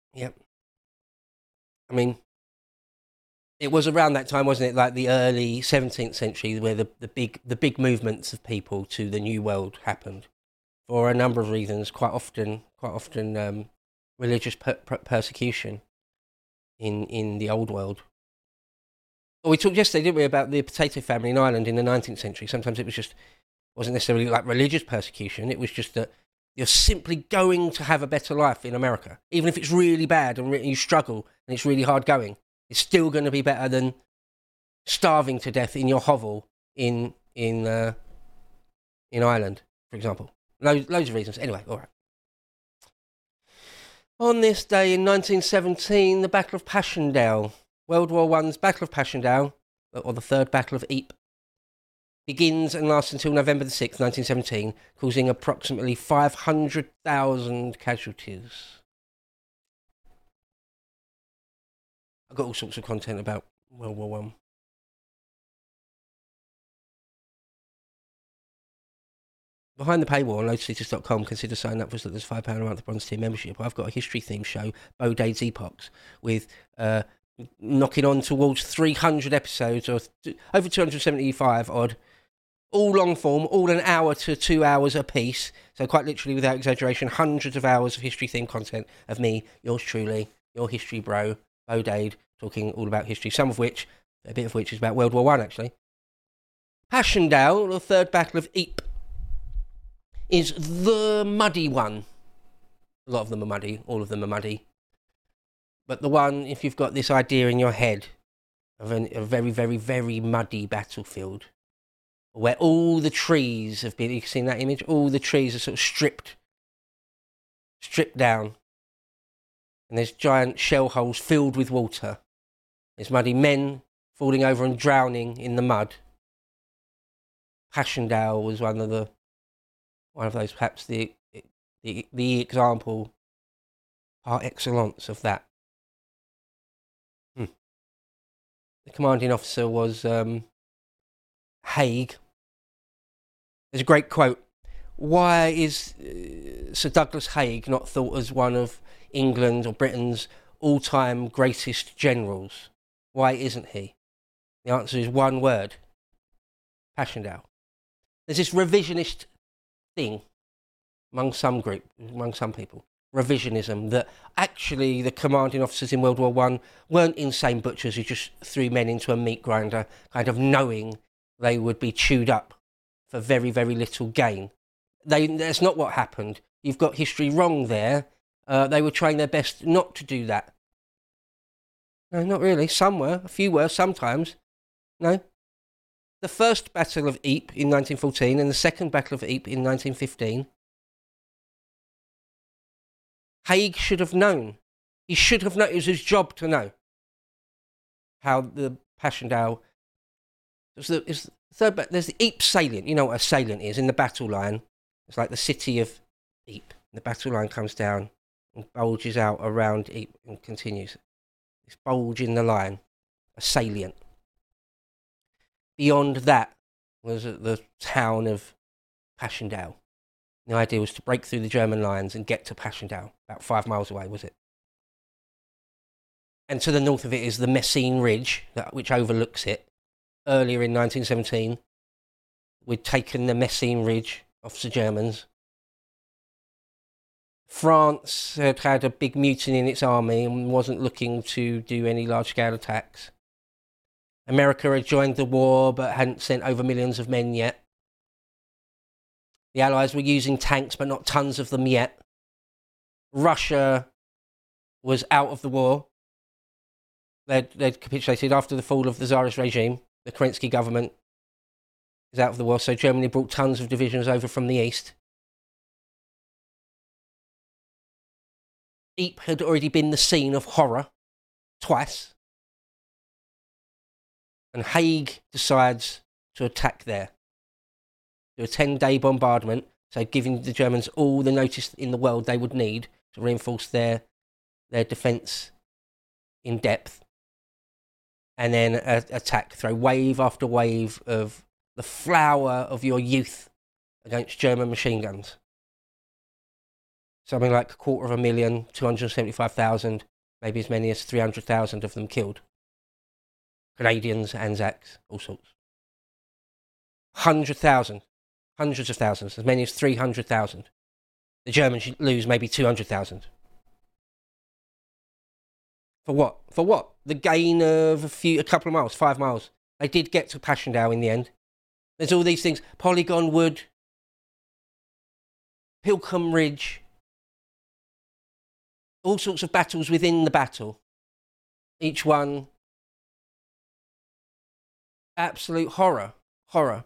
Yep. I mean, it was around that time, wasn't it? Like the early 17th century, where the big movements of people to the New World happened, for a number of reasons. Quite often, religious persecution in the Old World. Well, we talked yesterday, didn't we, about the potato famine in Ireland in the 19th century. Sometimes it wasn't necessarily like religious persecution. It was just that you're simply going to have a better life in America, even if it's really bad and you struggle and it's really hard going. It's still going to be better than starving to death in your hovel in Ireland, for example. Loads of reasons. Anyway, all right. On this day in 1917, the Battle of Passchendaele, World War I's Battle of Passchendaele, or the Third Battle of Ypres, begins and lasts until November the 6th, 1917, causing approximately 500,000 casualties. I've got all sorts of content about World War I. Behind the paywall on lotustheatres.com, consider signing up for there's £5 a month Bronze Tier membership. I've got a history-themed show, Bodai's Epochs, with knocking on towards 300 episodes, or over 275 odd, all long form, all an hour to 2 hours a piece. So quite literally, without exaggeration, hundreds of hours of history-themed content of me, yours truly, your history bro, Bodade, talking all about history, a bit of which is about World War I, actually. Passchendaele, the Third Battle of Ypres, is the muddy one. A lot of them are muddy, all of them are muddy. But the one, if you've got this idea in your head of a very, very, very muddy battlefield, where all the trees have been, you've seen that image? All the trees are sort of stripped down. And there's giant shell holes filled with water. There's muddy men falling over and drowning in the mud. Passchendaele was one of those, perhaps the example par excellence of that. The commanding officer was Haig. There's a great quote. Why is Sir Douglas Haig not thought as one of England or Britain's all-time greatest generals? Why isn't he? The answer is one word. Passchendaele. There's this revisionist thing among some people, revisionism, that actually the commanding officers in World War I weren't insane butchers who just threw men into a meat grinder, kind of knowing they would be chewed up for very, very little gain. That's not what happened. You've got history wrong there. They were trying their best not to do that. No, not really. Some were. A few were sometimes. No. The first Battle of Ypres in 1914 and the second Battle of Ypres in 1915, Haig should have known. He should have known. It was his job to know how the Passchendaele... There's the Ypres salient. You know what a salient is in the battle line. It's like the city of Ypres. The battle line comes down and bulges out around Ypres and continues. This bulge in the line, a salient. Beyond that was the town of Passchendaele. The idea was to break through the German lines and get to Passchendaele, about 5 miles away, was it? And to the north of it is the Messines Ridge, which overlooks it. Earlier in 1917, we'd taken the Messines Ridge off the Germans. France had had a big mutiny in its army and wasn't looking to do any large-scale attacks. America had joined the war but hadn't sent over millions of men yet. The Allies were using tanks but not tons of them yet. Russia was out of the war. They'd capitulated after the fall of the Tsarist regime. The Kerensky government is out of the war, so Germany brought tons of divisions over from the east. Ypres had already been the scene of horror twice. And Haig decides to attack there. Do a 10-day bombardment, so giving the Germans all the notice in the world they would need to reinforce their defence in depth. And then attack, throw wave after wave of the flower of your youth against German machine guns. something like 250,000, 275,000, maybe as many as 300,000 of them killed. Canadians, Anzacs, all sorts. 100,000, hundreds of thousands, as many as 300,000. The Germans lose maybe 200,000. For what? For what? The gain of a couple of miles, 5 miles. They did get to Passchendaele in the end. There's all these things. Polygon Wood, Pilcombe Ridge, all sorts of battles within the battle. Each one, absolute horror. Horror.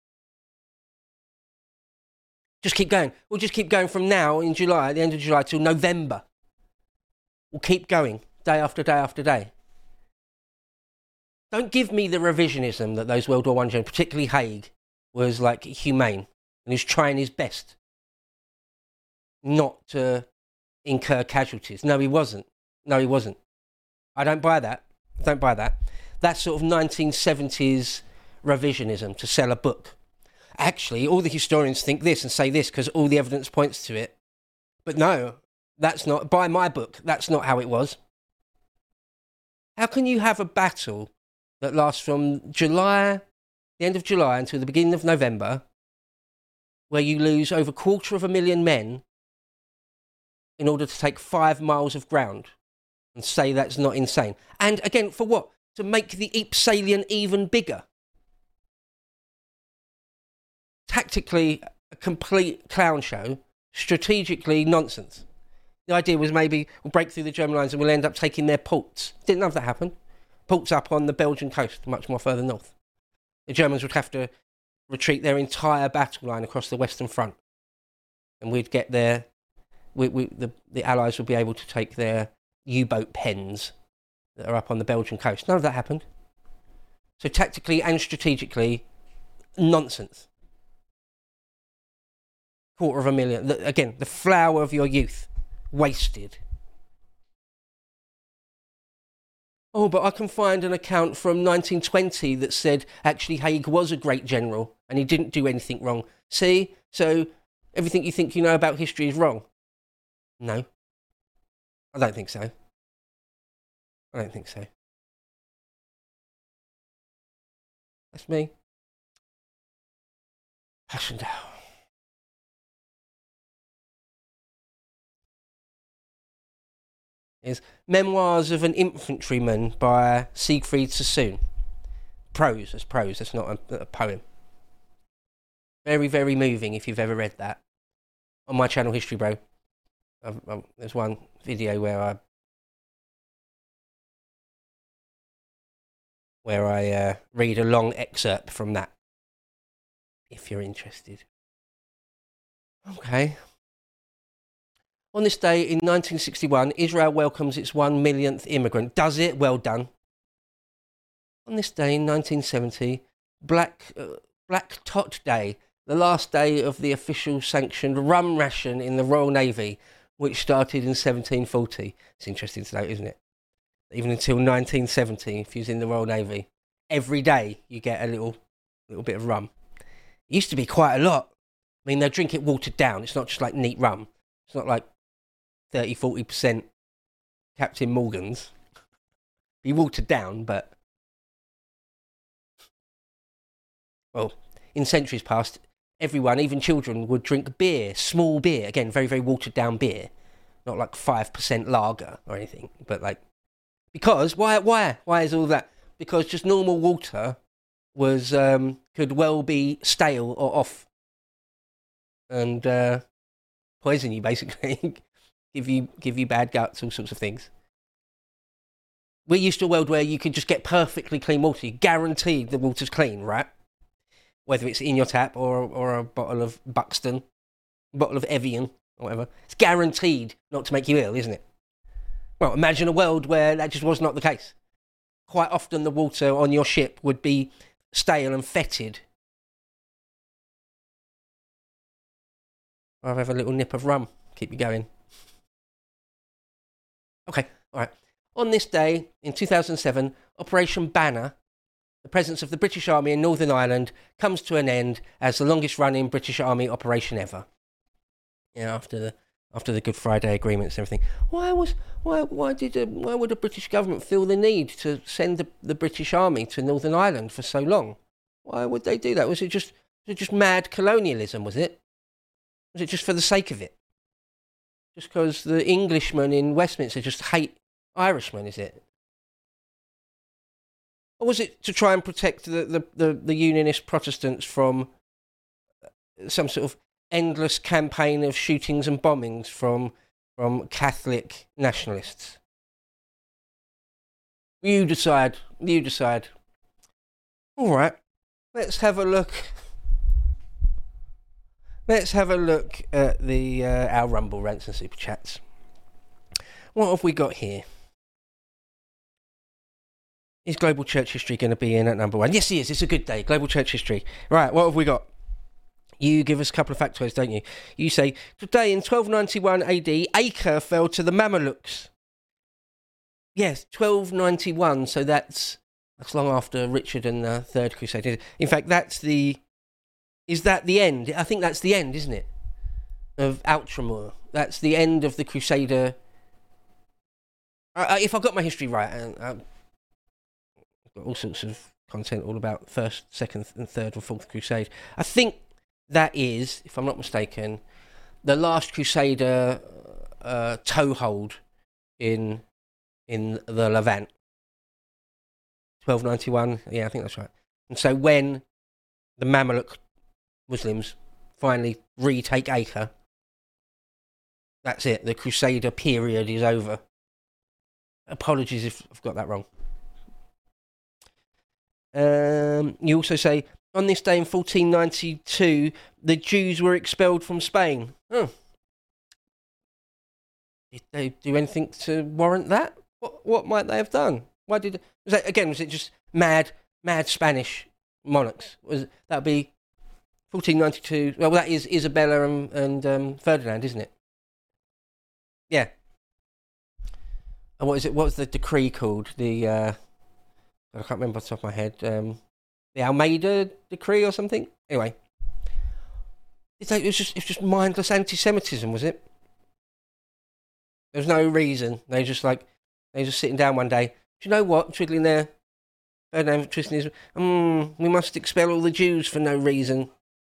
Just keep going. We'll just keep going from now in July, at the end of July, till November. We'll keep going, day after day after day. Don't give me the revisionism that those World War I generals, particularly Haig, was like humane and he was trying his best not to incur casualties. No, he wasn't. No, he wasn't. I don't buy that. I don't buy that. That's sort of 1970s revisionism to sell a book. Actually, all the historians think this and say this because all the evidence points to it. But no, that's not, by my book, that's not how it was. How can you have a battle that lasts from July, the end of July, until the beginning of November, where you lose over 250,000 men in order to take 5 miles of ground, and say that's not insane? And again, for what? To make the Ypres salient even bigger. Tactically, a complete clown show. Strategically, nonsense. The idea was maybe we'll break through the German lines and we'll end up taking their ports. Didn't have that happen. Ports up on the Belgian coast, much more further north. The Germans would have to retreat their entire battle line across the Western Front. And we'd get there. The Allies would be able to take their U-boat pens that are up on the Belgian coast. None of that happened. So tactically and strategically, nonsense. 250,000. Again, the flower of your youth. Wasted. Oh, but I can find an account from 1920 that said actually Haig was a great general and he didn't do anything wrong. See? So everything you think you know about history is wrong. No. I don't think so. I don't think so. That's me. Passchendaele. Is Memoirs of an Infantryman by Siegfried Sassoon. Prose, that's prose, that's not a poem. Very, very moving if you've ever read that. On my channel, History Bro, there's one video where I read a long excerpt from that, if you're interested. Okay. On this day in 1961, Israel welcomes its 1 millionth immigrant. Does it? Well done. On this day in 1970, Black Tot Day, the last day of the official sanctioned rum ration in the Royal Navy, which started in 1740. It's interesting to note, isn't it? Even until 1970, if you was in the Royal Navy, every day you get a little bit of rum. It used to be quite a lot. I mean, they drink it watered down. It's not just like neat rum. It's not like 30-40% Captain Morgan's. Be watered down, but well, in centuries past, everyone, even children, would drink beer, small beer. Again, very, very watered down beer. Not like 5% lager or anything, but like, because, why is all that? Because just normal water was, could well be stale or off. And, poison you, basically. give you bad guts, all sorts of things. We're used to a world where you can just get perfectly clean water. You're guaranteed the water's clean, right? Whether it's in your tap or a bottle of Buxton, a bottle of Evian, or whatever. It's guaranteed not to make you ill, isn't it? Well, imagine a world where that just was not the case. Quite often the water on your ship would be stale and fetid. I'll have a little nip of rum. Keep you going. Okay, all right. On this day, in 2007, Operation Banner, the presence of the British Army in Northern Ireland, comes to an end as the longest-running British Army operation ever. Yeah, after after the Good Friday agreements and everything. Why would the British government feel the need to send the British Army to Northern Ireland for so long? Why would they do that? Was it just mad colonialism, was it? Was it just for the sake of it? Just because the Englishmen in Westminster just hate Irishmen, is it? Or was it to try and protect the Unionist Protestants from some sort of endless campaign of shootings and bombings from Catholic nationalists? You decide. All right, let's have a look. Let's have a look at our Rumble rants and super chats. What have we got here? Is Global Church History going to be in at number 1? Yes, it is. It's a good day. Global Church History. Right, what have we got? You give us a couple of factoids, don't you? You say, today in 1291 AD, Acre fell to the Mamelukes. Yes, 1291, so that's long after Richard and the Third Crusade. In fact, is that the end? I think that's the end, isn't it? Of Outremer. That's the end of the Crusader. If I've got my history right, I've got all sorts of content all about First, Second, and Third and Fourth Crusade. I think that is, if I'm not mistaken, the last Crusader toehold in the Levant. 1291. Yeah, I think that's right. And so when the Mamluk Muslims finally retake Acre, that's it. The Crusader period is over. Apologies if I've got that wrong. You also say, on this day in 1492, the Jews were expelled from Spain. Oh. Did they do anything to warrant that? What might they have done? Was it just mad Spanish monarchs? That'd be 1492. Well, that is Isabella and Ferdinand, isn't it? Yeah. And what is it? What was the decree called? I can't remember off the top of my head. The Almeida Decree or something. Anyway, it's just mindless anti-Semitism, was it? There's no reason. They're just sitting down one day. Do you know what? Twiddling their Ferdinand twisting his. We must expel all the Jews for no reason.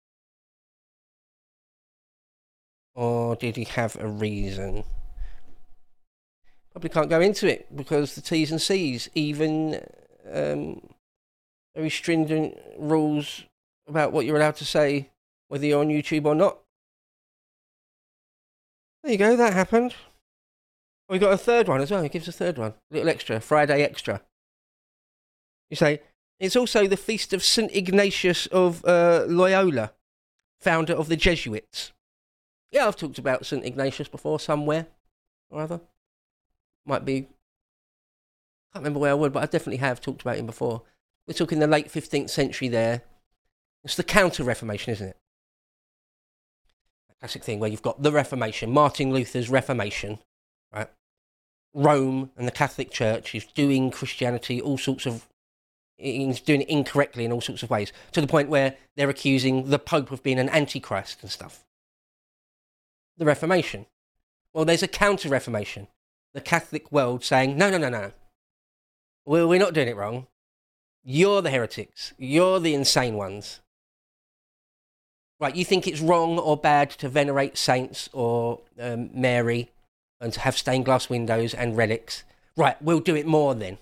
Or did he have a reason? Probably can't go into it because the T's and C's, even very stringent rules about what you're allowed to say, whether you're on YouTube or not. There you go, that happened. We got a third one as well. He gives a third one, a little extra, Friday extra. You say, it's also the feast of St. Ignatius of Loyola, founder of the Jesuits. Yeah, I've talked about St. Ignatius before, somewhere or other. Might be, can't remember where I would, but I definitely have talked about him before. We're talking the late 15th century there. It's the Counter-Reformation, isn't it? Classic thing where you've got the Reformation, Martin Luther's Reformation, right? Rome and the Catholic Church is doing Christianity is doing it incorrectly in all sorts of ways, to the point where they're accusing the Pope of being an antichrist and stuff. The Reformation. Well, there's a Counter-Reformation. The Catholic world saying, no. We're not doing it wrong. You're the heretics. You're the insane ones. Right, you think it's wrong or bad to venerate saints or Mary and to have stained glass windows and relics. Right, we'll do it more then.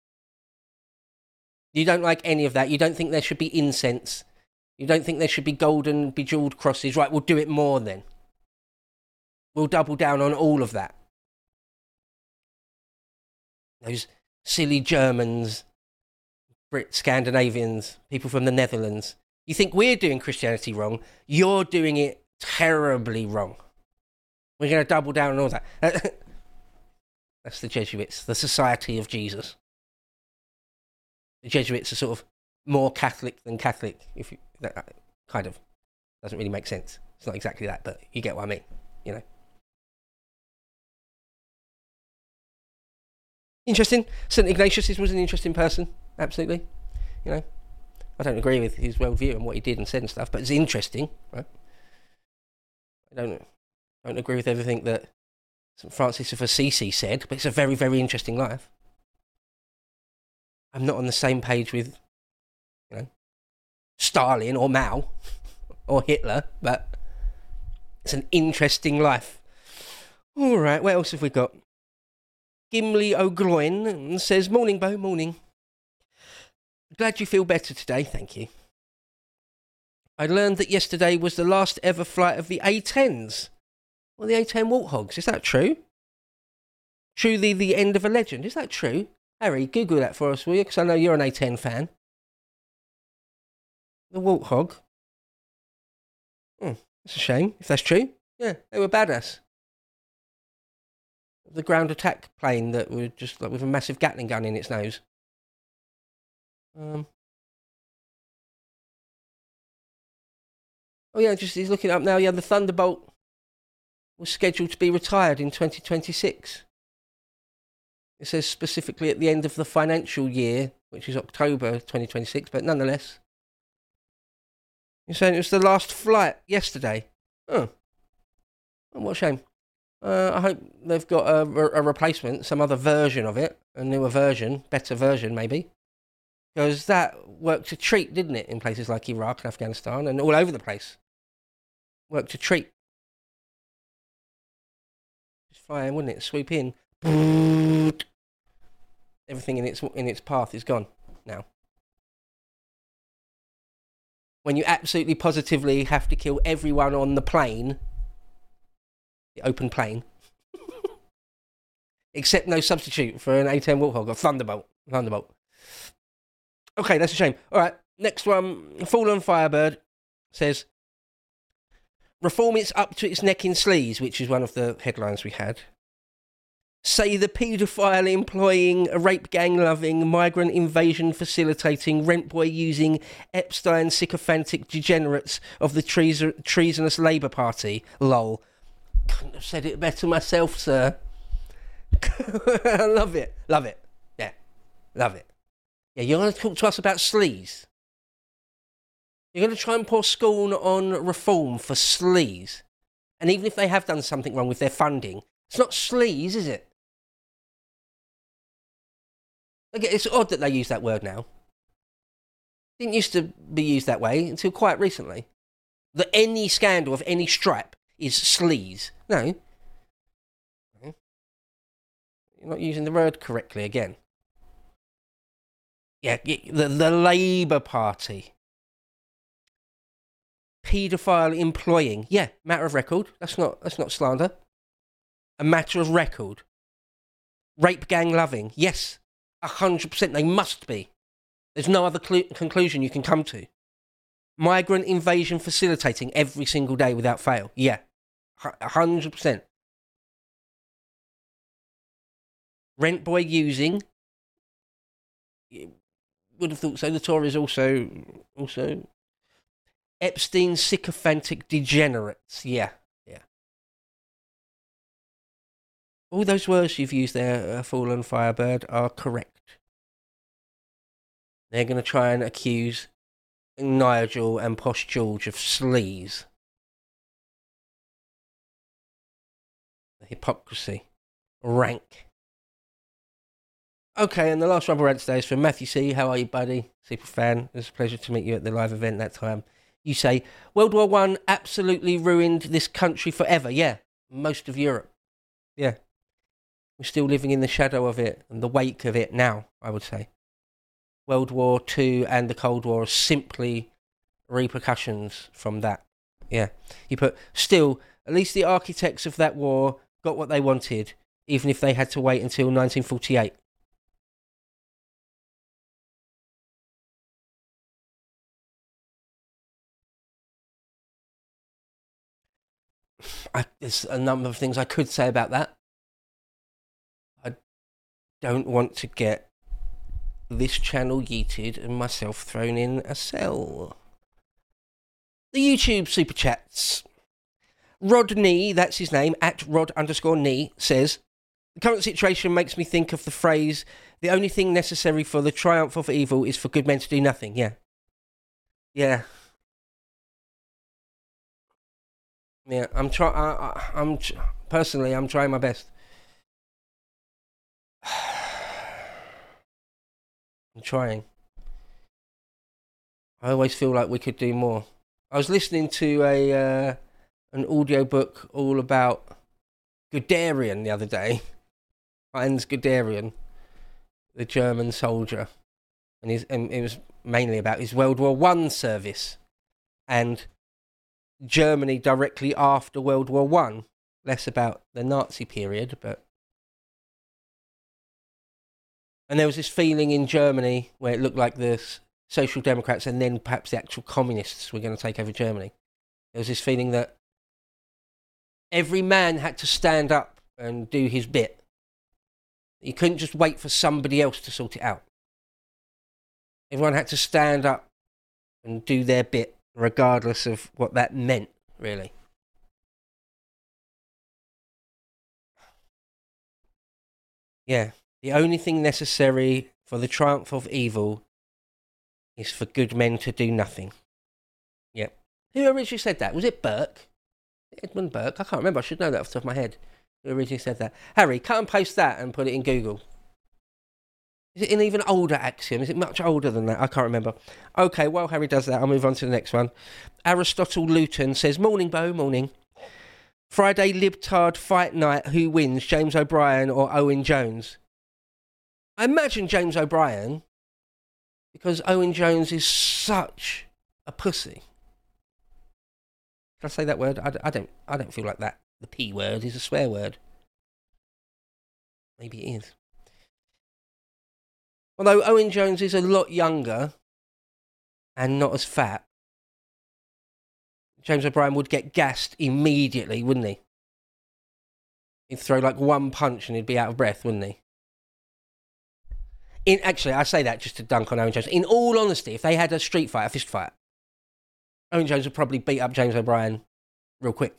You don't like any of that. You don't think there should be incense. You don't think there should be golden bejeweled crosses. Right, we'll do it more then. We'll double down on all of that. Those silly Germans, Scandinavians, people from the Netherlands. You think we're doing Christianity wrong? You're doing it terribly wrong. We're going to double down on all that. That's the Jesuits, the Society of Jesus. The Jesuits are sort of more Catholic than Catholic. That kind of doesn't really make sense. It's not exactly that, but you get what I mean, you know. Interesting. St. Ignatius was an interesting person, absolutely. You know, I don't agree with his worldview and what he did and said and stuff, but it's interesting, right? I don't know. Don't agree with everything that St. Francis of Assisi said, but it's a very, very interesting life. I'm not on the same page with, Stalin or Mao or Hitler, but it's an interesting life. All right, what else have we got? Gimli O'Gloin says, "Morning, Bo, morning. Glad you feel better today, thank you. I learned that yesterday was the last ever flight of the A10s. Well, the A10 Warthogs, is that true? Truly the end of a legend, is that true? Harry, Google that for us, will you? Because I know you're an A10 fan. The Warthog. That's a shame, if that's true. Yeah, they were badass. The ground attack plane that were just like with a massive Gatling gun in its nose. Oh yeah, just he's looking up now. Yeah, the Thunderbolt was scheduled to be retired in 2026. It says specifically at the end of the financial year, which is October 2026, but nonetheless. You're saying it was the last flight yesterday? Oh, what a shame. I hope they've got a replacement, some other version of it, a newer version, better version maybe. Because that worked a treat, didn't it, in places like Iraq and Afghanistan and all over the place. Worked a treat. Just flying, wouldn't it? Swoop in. Everything in its path is gone now. When you absolutely positively have to kill everyone on the plane, the open plane, except no substitute for an A10 Warthog or Thunderbolt. Okay, that's a shame. All right, next one. Fallen Firebird says, "Reform is up to its neck in sleaze," which is one of the headlines we had. "Say the paedophile employing, rape gang loving, migrant invasion facilitating, rent boy using, Epstein sycophantic degenerates of the treasonous Labour Party. Lol. Couldn't have said it better myself, sir." I love it. Yeah, love it. Yeah, you're going to talk to us about sleaze. You're going to try and pour scorn on Reform for sleaze. And even if they have done something wrong with their funding, it's not sleaze, is it? Okay, it's odd that they use that word now. It didn't used to be used that way until quite recently. That any scandal of any stripe is sleaze. No. You're not using the word correctly again. Yeah, the Labour Party. Paedophile employing. Yeah, matter of record. That's not slander. A matter of record. Rape gang loving. Yes, 100%. They must be. There's no other conclusion you can come to. Migrant invasion facilitating every single day without fail. Yeah, 100%. Rent boy using. Would have thought so. The Tories also Epstein sycophantic degenerates. Yeah. All those words you've used there, Fallen Firebird, are correct. They're going to try and accuse Nigel and Posh George of sleaze. The hypocrisy. Rank. Okay, and the last one we're at today is from Matthew C. How are you, buddy? Super fan. It was a pleasure to meet you at the live event that time. You say, World War I absolutely ruined this country forever. Yeah, most of Europe. Yeah. We're still living in the shadow of it and the wake of it now, I would say. World War II and the Cold War are simply repercussions from that. Yeah. You put, still, at least the architects of that war got what they wanted, even if they had to wait until 1948. There's a number of things I could say about that. I don't want to get this channel yeeted and myself thrown in a cell. The YouTube Super Chats. Rodney, that's his name, at Rod_knee, says, "The current situation makes me think of the phrase, the only thing necessary for the triumph of evil is for good men to do nothing." Yeah. Yeah, personally, I'm trying my best. I'm trying. I always feel like we could do more. I was listening to an audiobook all about Guderian the other day. Heinz Guderian, the German soldier, and it was mainly about his World War I service and Germany directly after World War I. Less about the Nazi period, but. And there was this feeling in Germany where it looked like the Social Democrats and then perhaps the actual communists were going to take over Germany. There was this feeling that every man had to stand up and do his bit. You couldn't just wait for somebody else to sort it out. Everyone had to stand up and do their bit, regardless of what that meant, really. Yeah. The only thing necessary for the triumph of evil is for good men to do nothing. Yep. Who originally said that? Was it Burke? Edmund Burke? I can't remember. I should know that off the top of my head. Who originally said that? Harry, cut and paste that and put it in Google. Is it an even older axiom? Is it much older than that? I can't remember. Okay, while Harry does that, I'll move on to the next one. Aristotle Luton says, morning, Bo, morning. Friday libtard fight night, who wins, James O'Brien or Owen Jones? I imagine James O'Brien, because Owen Jones is such a pussy. Did I say that word? I don't feel like that. The P word is a swear word. Maybe it is. Although Owen Jones is a lot younger and not as fat, James O'Brien would get gassed immediately, wouldn't he? He'd throw like one punch and he'd be out of breath, wouldn't he? Actually, I say that just to dunk on Owen Jones. In all honesty, if they had a street fight, a fist fight, Owen Jones would probably beat up James O'Brien real quick.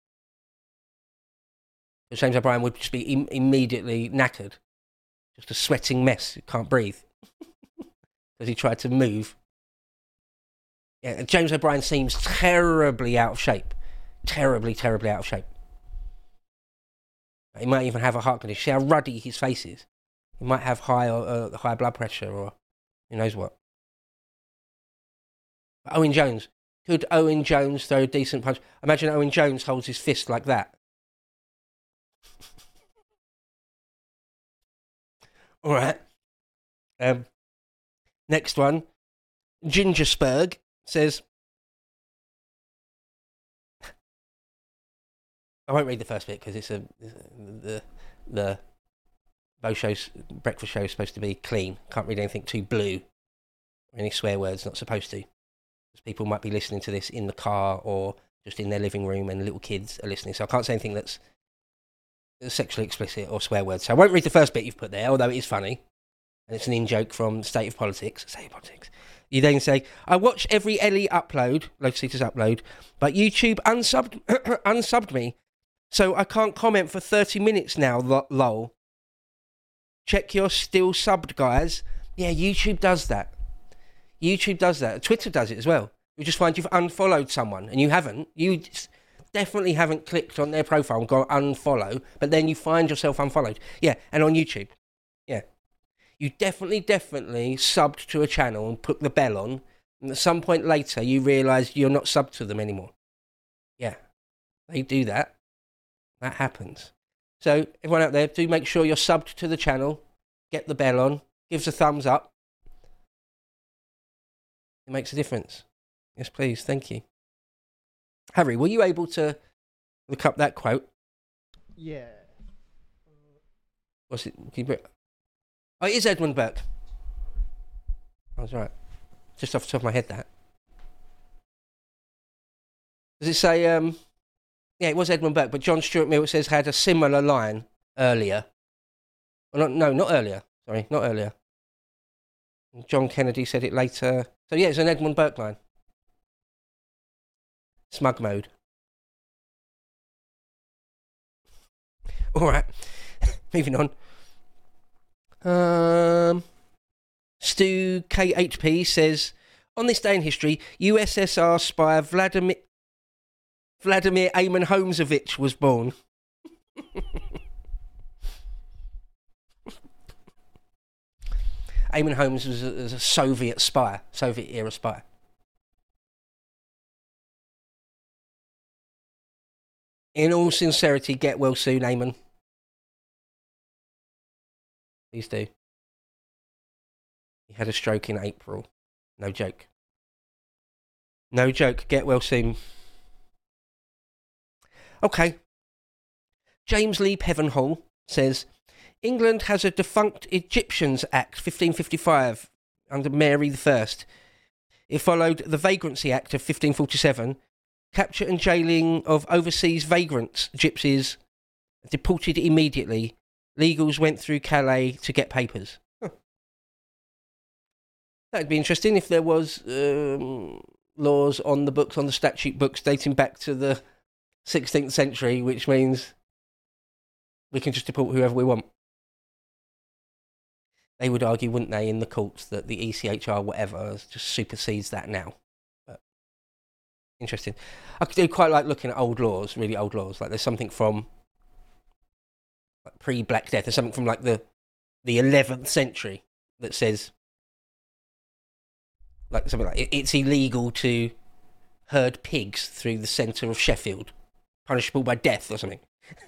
Because James O'Brien would just be immediately knackered. Just a sweating mess. He can't breathe. Because he tried to move. Yeah, James O'Brien seems terribly out of shape. Terribly, terribly out of shape. He might even have a heart condition. See how ruddy his face is. He might have high blood pressure or who knows what. But Owen Jones. Could Owen Jones throw a decent punch? Imagine Owen Jones holds his fist like that. All right. Next one. Gingersburg says... I won't read the first bit because it's the breakfast show is supposed to be clean. Can't read anything too blue or any swear words. Not supposed to. Because people might be listening to this in the car or just in their living room and little kids are listening. So I can't say anything that's sexually explicit or swear words. So I won't read the first bit you've put there, although it is funny. And it's an in-joke from State of Politics. State of Politics. You then say, I watch every Ellie upload, Lotus Eaters upload, but YouTube unsubbed me. So I can't comment for 30 minutes now, lol. Check you're still subbed, guys. Yeah, YouTube does that. YouTube does that. Twitter does it as well. You just find you've unfollowed someone and you haven't. You definitely haven't clicked on their profile and gone unfollow, but then you find yourself unfollowed. Yeah, and on YouTube. Yeah. You definitely subbed to a channel and put the bell on, and at some point later you realise you're not subbed to them anymore. Yeah. They do that. That happens. So, everyone out there, do make sure you're subbed to the channel, get the bell on, give us a thumbs up. It makes a difference. Yes, please. Thank you. Harry, were you able to look up that quote? Yeah. What's it? Oh, it is Edmund Burke. I was right. Just off the top of my head, that. Does it say... Yeah, it was Edmund Burke, but John Stuart Mill, it says, had a similar line earlier. Well, not earlier. Sorry, not earlier. John Kennedy said it later. So, yeah, it's an Edmund Burke line. Smug mode. All right. Moving on. Stu KHP says, on this day in history, USSR spy Vladimir Eamon Homesovich was born. Eamon Holmes was a Soviet spy, Soviet-era spy. In all sincerity, get well soon, Eamon. Please do. He had a stroke in April. No joke. No joke. Get well soon. Okay. James Lee Pevenhall says, England has a defunct Egyptians Act 1555 under Mary I. It followed the Vagrancy Act of 1547, capture and jailing of overseas vagrants, gypsies, deported immediately. Legals went through Calais to get papers. Huh. That'd be interesting if there was laws on the books, on the statute books dating back to the 16th century, which means we can just deport whoever we want. They would argue, wouldn't they, in the courts that the ECHR, whatever, just supersedes that now. But interesting. I do quite like looking at old laws, really old laws. Like there's something from like pre-Black Death. There's something from like the 11th century that says like something like it's illegal to herd pigs through the centre of Sheffield, punishable by death or something.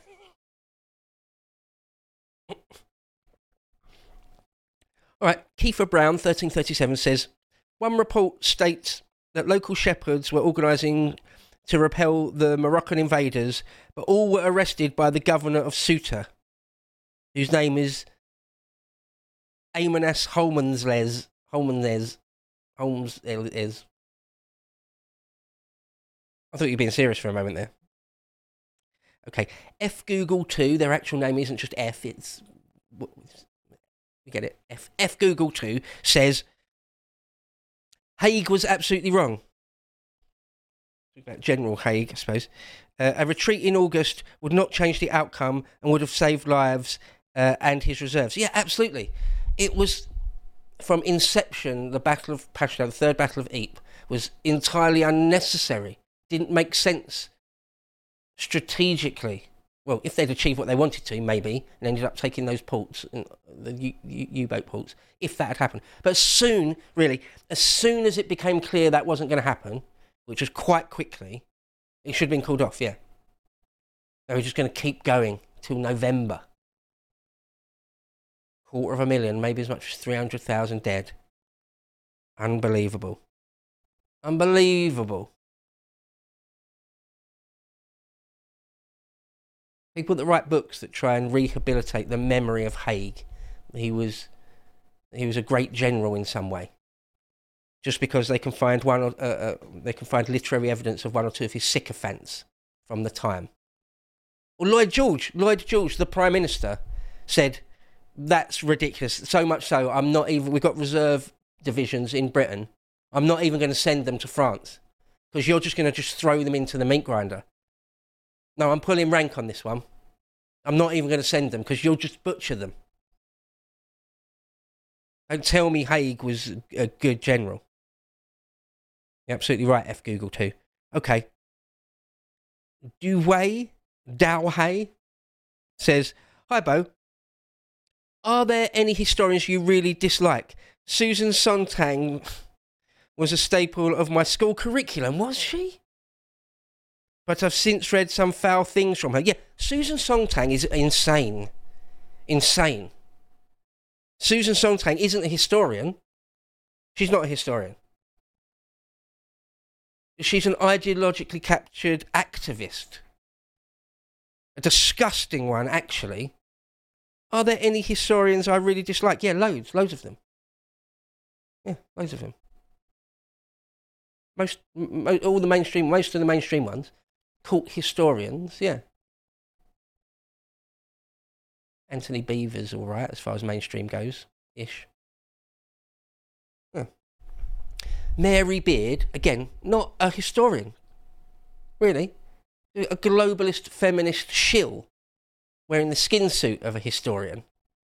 All right, Kiefer Brown, 1337, says, one report states that local shepherds were organising to repel the Moroccan invaders, but all were arrested by the governor of Ceuta, whose name is Amonas Holmesles. I thought you were being serious for a moment there. Okay, F Google 2, their actual name isn't just F, it's... You get it? F Google 2 says Haig was absolutely wrong. General Haig, I suppose. A retreat in August would not change the outcome and would have saved lives and his reserves. Yeah, absolutely. It was, from inception, the Battle of Pashtun, the Third Battle of Ypres, was entirely unnecessary. Didn't make sense strategically. Well, if they'd achieved what they wanted to, maybe, and ended up taking those ports, the U-boat ports, if that had happened. But as soon as it became clear that wasn't going to happen, which was quite quickly, it should have been called off, yeah. They were just going to keep going till November. 250,000, maybe as much as 300,000 dead. Unbelievable. Unbelievable. People that write books that try and rehabilitate the memory of Haig. He was a great general in some way. Just because they can find they can find literary evidence of one or two of his sycophants from the time. Or Lloyd George, the Prime Minister, said that's ridiculous. So much so, we've got reserve divisions in Britain. I'm not even going to send them to France because you're just going to throw them into the meat grinder. No, I'm pulling rank on this one. I'm not even going to send them because you'll just butcher them. Don't tell me Haig was a good general. You're absolutely right, F Google too. Okay. Dowhay says, hi Bo. Are there any historians you really dislike? Susan Sontag was a staple of my school curriculum, was she? But I've since read some foul things from her. Yeah, Susan Sontag is insane. Insane. Susan Sontag isn't a historian. She's not a historian. She's an ideologically captured activist. A disgusting one, actually. Are there any historians I really dislike? Yeah, loads of them. Yeah, loads of them. Most of the mainstream ones. Court historians, yeah. Anthony Beevor's all right as far as mainstream goes, ish. Huh. Mary Beard, again, not a historian, really. A globalist feminist shill wearing the skin suit of a historian.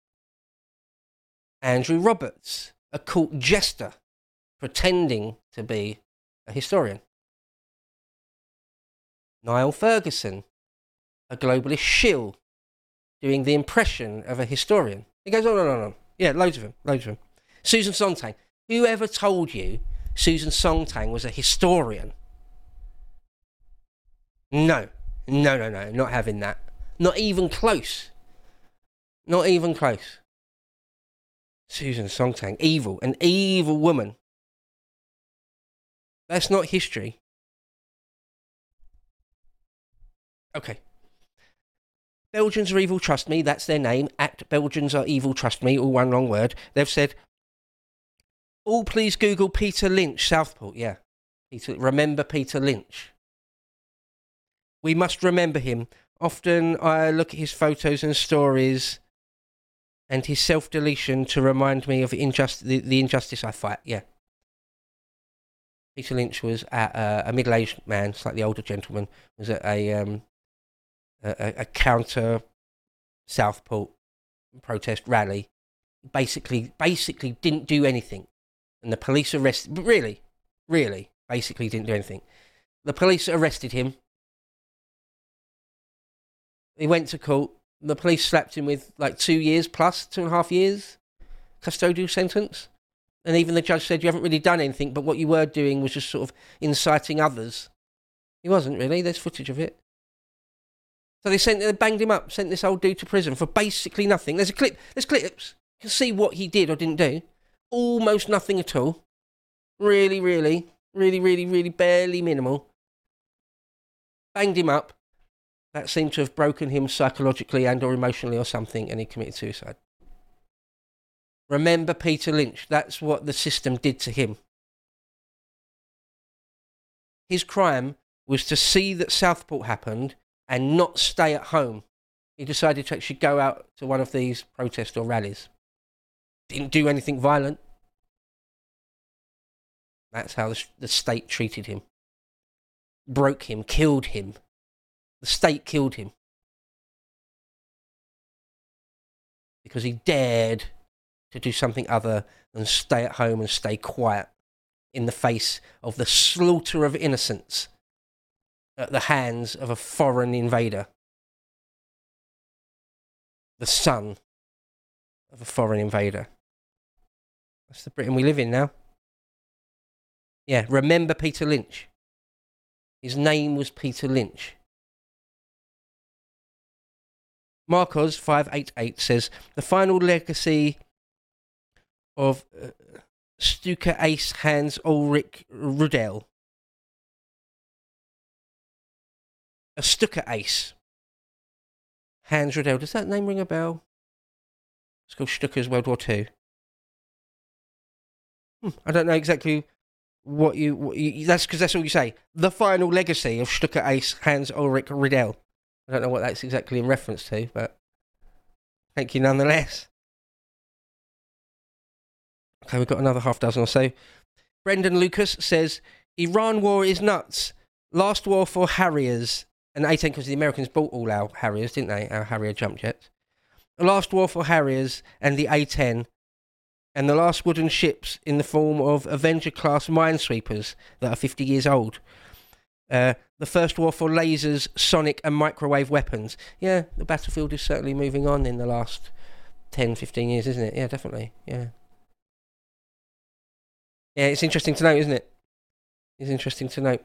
Andrew Roberts, a court jester pretending to be a historian. Niall Ferguson, a globalist shill, doing the impression of a historian. It goes on and on and on. Yeah, loads of them. Susan Sontag. Whoever told you Susan Sontag was a historian? No, not having that. Not even close. Susan Sontag, an evil woman. That's not history. Okay. Belgians are evil, trust me, that's their name. Belgians are evil, trust me, all one long word. They've said, all please Google Peter Lynch, Southport. Yeah. Remember Peter Lynch. We must remember him. Often I look at his photos and stories and his self-deletion to remind me of the injustice I fight. Yeah. Peter Lynch was a middle-aged man, slightly older gentleman, was at a counter Southport protest rally. Basically didn't do anything. And the police arrested... Really, basically didn't do anything. The police arrested him. He went to court. The police slapped him with 2 years plus, 2.5 years custodial sentence. And even the judge said, you haven't really done anything, but what you were doing was just sort of inciting others. He wasn't really. There's footage of it. So they banged him up, sent this old dude to prison for basically nothing. There's clips. You can see what he did or didn't do. Almost nothing at all. Really barely minimal. Banged him up. That seemed to have broken him psychologically and or emotionally or something, and he committed suicide. Remember Peter Lynch. That's what the system did to him. His crime was to see that Southport happened and not stay at home. He decided to actually go out to one of these protests or rallies. Didn't do anything violent. That's how the state treated him. Broke him, killed him. The state killed him. Because he dared to do something other than stay at home and stay quiet in the face of the slaughter of innocents at the hands of a foreign invader. The son of a foreign invader. That's the Britain we live in now. Yeah, remember Peter Lynch. His name was Peter Lynch. Marcos 588 says, the final legacy of Stuka ace Hans Ulrich Rudel. A Stuka ace. Hans Rudel. Does that name ring a bell? It's called Stuka's World War II. I don't know exactly what you that's because that's all you say. The final legacy of Stuka ace Hans Ulrich Rudel. I don't know what that's exactly in reference to, but thank you nonetheless. Okay, we've got another half dozen or so. Brendan Lucas says, Iran war is nuts. Last war for Harriers. And 18, because the Americans bought all our Harriers, didn't they? Our Harrier jump jets. The last war for Harriers and the A-10. And the last wooden ships in the form of Avenger-class minesweepers that are 50 years old. The first war for lasers, sonic and microwave weapons. Yeah, the battlefield is certainly moving on in the last 10, 15 years, isn't it? Yeah, definitely. Yeah. Yeah, it's interesting to note, isn't it? It's interesting to note.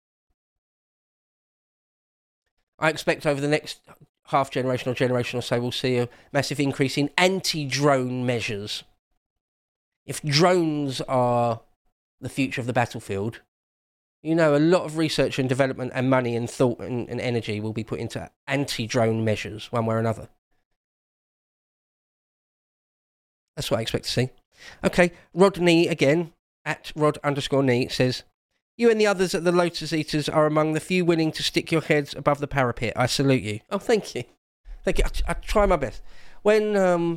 I expect over the next half generation or so, we'll see a massive increase in anti-drone measures. If drones are the future of the battlefield, a lot of research and development and money and thought and energy will be put into anti-drone measures, one way or another. That's what I expect to see. Okay, Rodney again, at Rod_knee, says, you and the others at the Lotus Eaters are among the few willing to stick your heads above the parapet. I salute you. Oh, thank you. Thank you. I try my best. When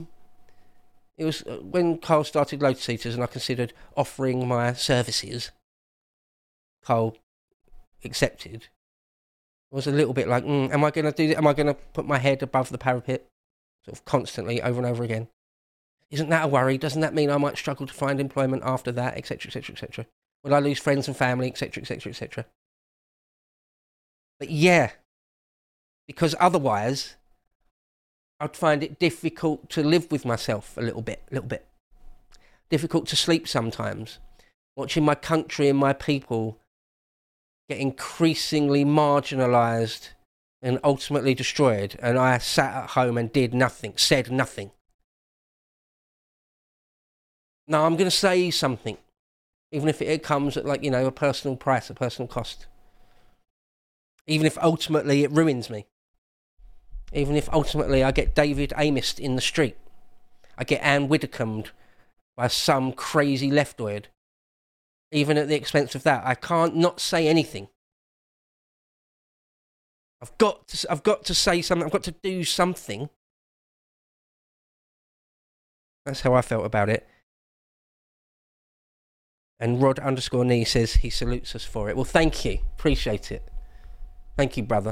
Carl started Lotus Eaters and I considered offering my services, Carl accepted. I was a little bit like, am I going to do that? Am I going to put my head above the parapet? Sort of constantly, over and over again. Isn't that a worry? Doesn't that mean I might struggle to find employment after that, etc., etc., etc.? Will I lose friends and family, etc., etc., etc.? But yeah, because otherwise I'd find it difficult to live with myself a little bit. Difficult to sleep sometimes. Watching my country and my people get increasingly marginalised and ultimately destroyed, and I sat at home and did nothing, said nothing. Now I'm going to say something, even if it comes at a personal price, a personal cost. Even if ultimately it ruins me. Even if ultimately I get David Amist in the street. I get Anne Widdecombe'd by some crazy leftoid. Even at the expense of that, I can't not say anything. I've got to say something. I've got to do something. That's how I felt about it. And Rod_Nee says he salutes us for it. Well, thank you. Appreciate it. Thank you, brother.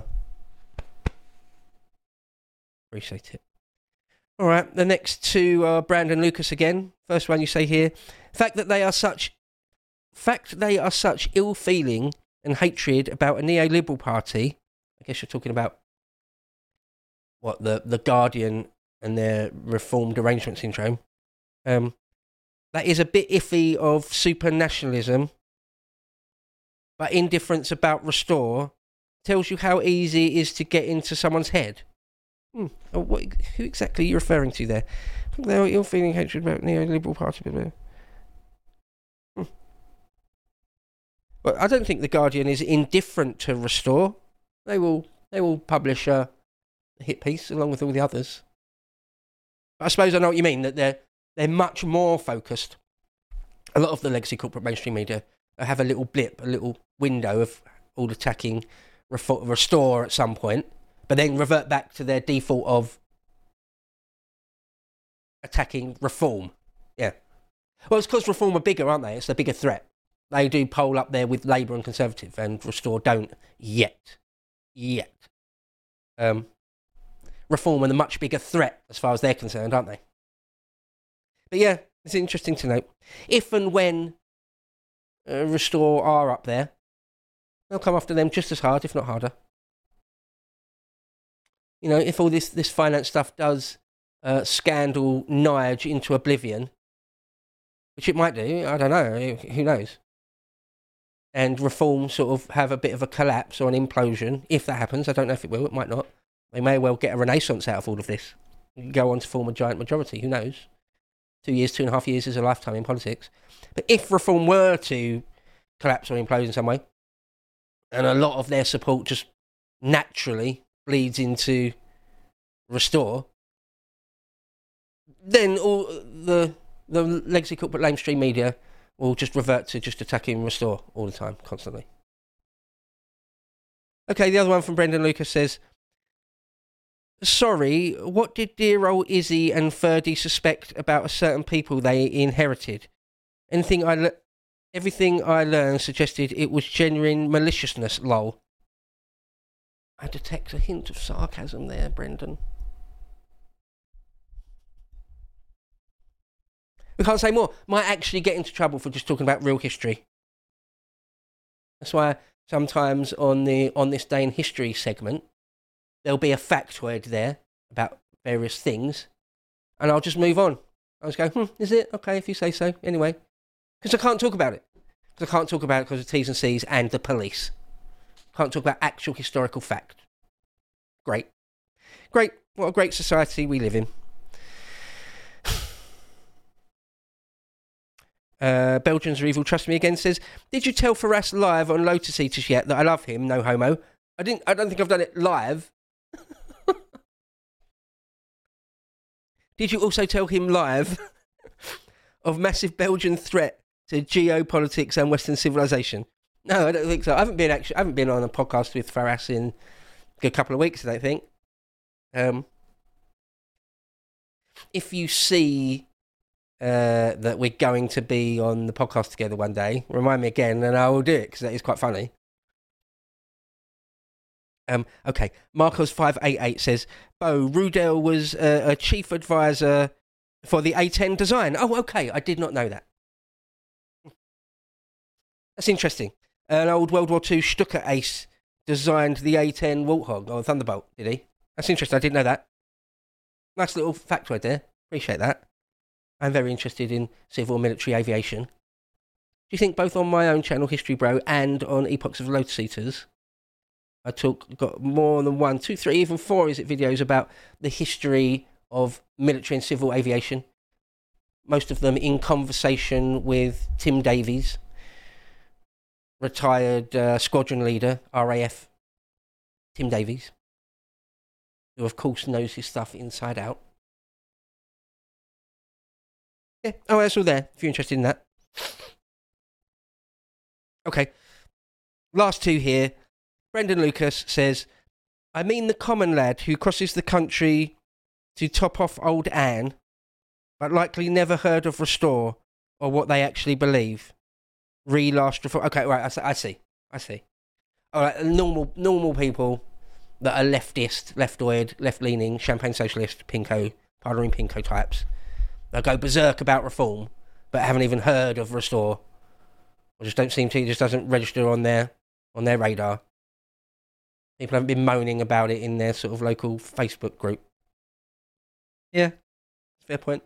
Appreciate it. All right, the next two are Brandon Lucas again. First one you say here. Fact that they are such ill feeling and hatred about a neoliberal party. I guess you're talking about what the Guardian and their reformed arrangement syndrome. That is a bit iffy of super nationalism, but indifference about Restore tells you how easy it is to get into someone's head. Who exactly are you referring to there? They are ill-feeling hatred about neoliberal party. But I don't think the Guardian is indifferent to Restore. They will publish a hit piece along with all the others. But I suppose I know what you mean, that they're much more focused. A lot of the legacy corporate mainstream media have a little blip, a little window of all attacking Restore at some point, but then revert back to their default of attacking Reform. Yeah. Well, it's because Reform are bigger, aren't they? It's the bigger threat. They do poll up there with Labour and Conservative, and Restore don't yet. Reform are the much bigger threat as far as they're concerned, aren't they? But yeah, it's interesting to note. If and when Restore are up there, they'll come after them just as hard, if not harder. You know, if all this finance stuff does scandal Nige into oblivion, which it might do, I don't know, who knows? And Reform sort of have a bit of a collapse or an implosion, if that happens. I don't know if it will, it might not. They may well get a renaissance out of all of this. Go on to form a giant majority, who knows? 2 years, 2.5 years is a lifetime in politics. But if Reform were to collapse or implode in some way, and a lot of their support just naturally bleeds into Restore, then all the legacy corporate mainstream media will just revert to just attacking Restore all the time, constantly. Okay, the other one from Brendan Lucas says, sorry, what did dear old Izzy and Ferdy suspect about a certain people they inherited? Everything I learned suggested it was genuine maliciousness, lol. I detect a hint of sarcasm there, Brendan. We can't say more. Might actually get into trouble for just talking about real history. That's why sometimes on This Day in History segment, there'll be a factoid there about various things, and I'll just move on. I'll just go, is it? Okay, if you say so. Anyway. Because I can't talk about it. Because I can't talk about it because of T's and C's and the police. Can't talk about actual historical fact. Great. What a great society we live in. Belgians are evil, trust me again, says, did you tell Faras live on Lotus Eaters yet that I love him, no homo? I don't think I've done it live. Did you also tell him live of massive Belgian threat to geopolitics and Western civilization? No, I don't think so. I haven't been on a podcast with Faras in a couple of weeks, I don't think. If you see that we're going to be on the podcast together one day, remind me again and I will do it, because that is quite funny. Okay, Marcos588 says, Bo, Rudell was a chief advisor for the A10 design. Oh, okay, I did not know that. That's interesting. An old World War II Stuka ace designed the A10 Warthog or Thunderbolt, did he? That's interesting. I didn't know that. Nice little factoid there. Appreciate that. I'm very interested in civil military aviation. Do you think both on my own channel, History Bro, and on Epochs of Lotus Eaters, I got more than 1, 2, 3, even 4 videos about the history of military and civil aviation? Most of them in conversation with Tim Davies, retired squadron leader, RAF, Tim Davies, who of course knows his stuff inside out. Yeah, oh, that's all there, if you're interested in that. Okay, last 2 here. Brendan Lucas says, I mean the common lad who crosses the country to top off old Anne, but likely never heard of Restore or what they actually believe. Last reform. Okay, right, I see. All right, normal people that are leftist, leftoid, left-leaning, champagne socialist, pinko, pardoning pinko types that go berserk about reform, but haven't even heard of Restore, or just don't seem to. It just doesn't register on their radar. People haven't been moaning about it in their sort of local Facebook group. Yeah, fair point.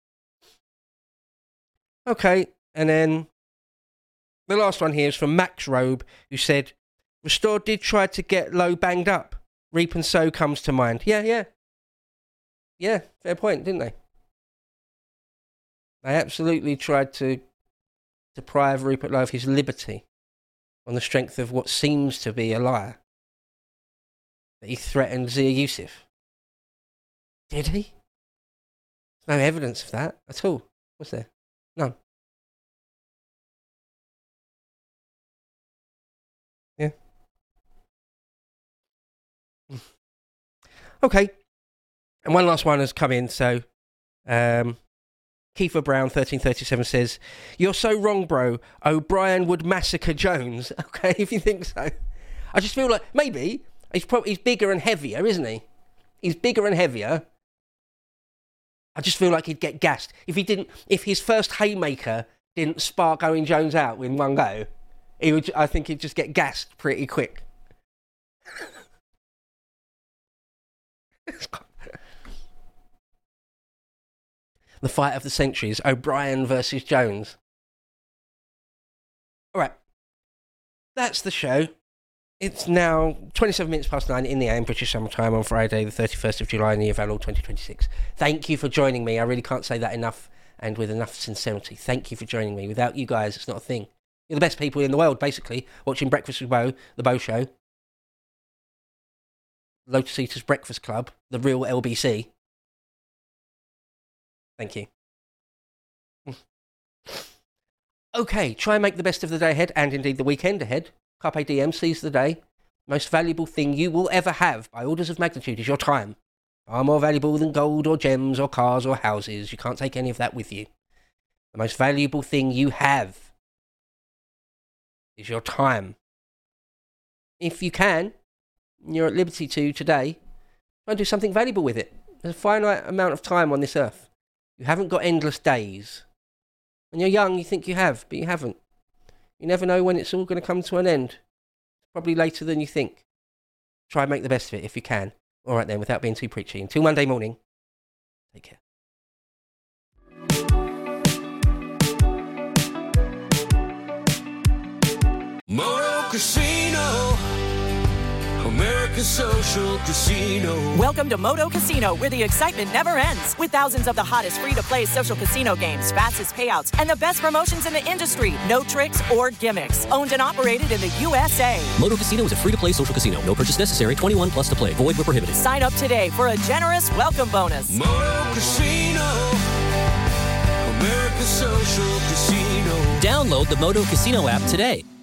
Okay, and then the last one here is from Max Robe, who said, Restore did try to get Low banged up. Reap and Sow comes to mind. Yeah, fair point, didn't they? They absolutely tried to deprive Rupert Lowe of his liberty on the strength of what seems to be a lie. That he threatened Zia Yusuf. Did he? There's no evidence of that at all, was there? None. Yeah. Okay. And one last one has come in, so Kiefer Brown 1337 says, you're so wrong, bro. O'Brien would massacre Jones. Okay, if you think so. I just feel like maybe he's bigger and heavier, isn't he? He's bigger and heavier. I just feel like he'd get gassed. If his first haymaker didn't spark Owen Jones out in one go, I think he'd just get gassed pretty quick. The fight of the centuries, O'Brien versus Jones. All right. That's the show. It's now 27 minutes past 9 in the AM British Summer Time on Friday, the 31st of July in the year of our Lord 2026. Thank you for joining me. I really can't say that enough and with enough sincerity. Thank you for joining me. Without you guys, it's not a thing. You're the best people in the world, basically, watching Breakfast with Bo, the Bo Show, Lotus Eaters Breakfast Club, the real LBC. Thank you. Okay, try and make the best of the day ahead, and indeed the weekend ahead. Carpe diem, seize the day. Most valuable thing you will ever have, by orders of magnitude, is your time. Far more valuable than gold or gems or cars or houses. You can't take any of that with you. The most valuable thing you have is your time. If you can, you're at liberty to today, try and do something valuable with it. There's a finite amount of time on this earth. You haven't got endless days. When you're young, you think you have, but you haven't. You never know when it's all going to come to an end. Probably later than you think. Try and make the best of it if you can. All right then, without being too preachy. Until Monday morning, take care. Moto Casino, America's social casino. Welcome to Moto Casino, where the excitement never ends. With thousands of the hottest free-to-play social casino games, fastest payouts, and the best promotions in the industry. No tricks or gimmicks. Owned and operated in the USA. Moto Casino is a free-to-play social casino. No purchase necessary. 21 plus to play. Void where prohibited. Sign up today for a generous welcome bonus. Moto Casino, America's social casino. Download the Moto Casino app today.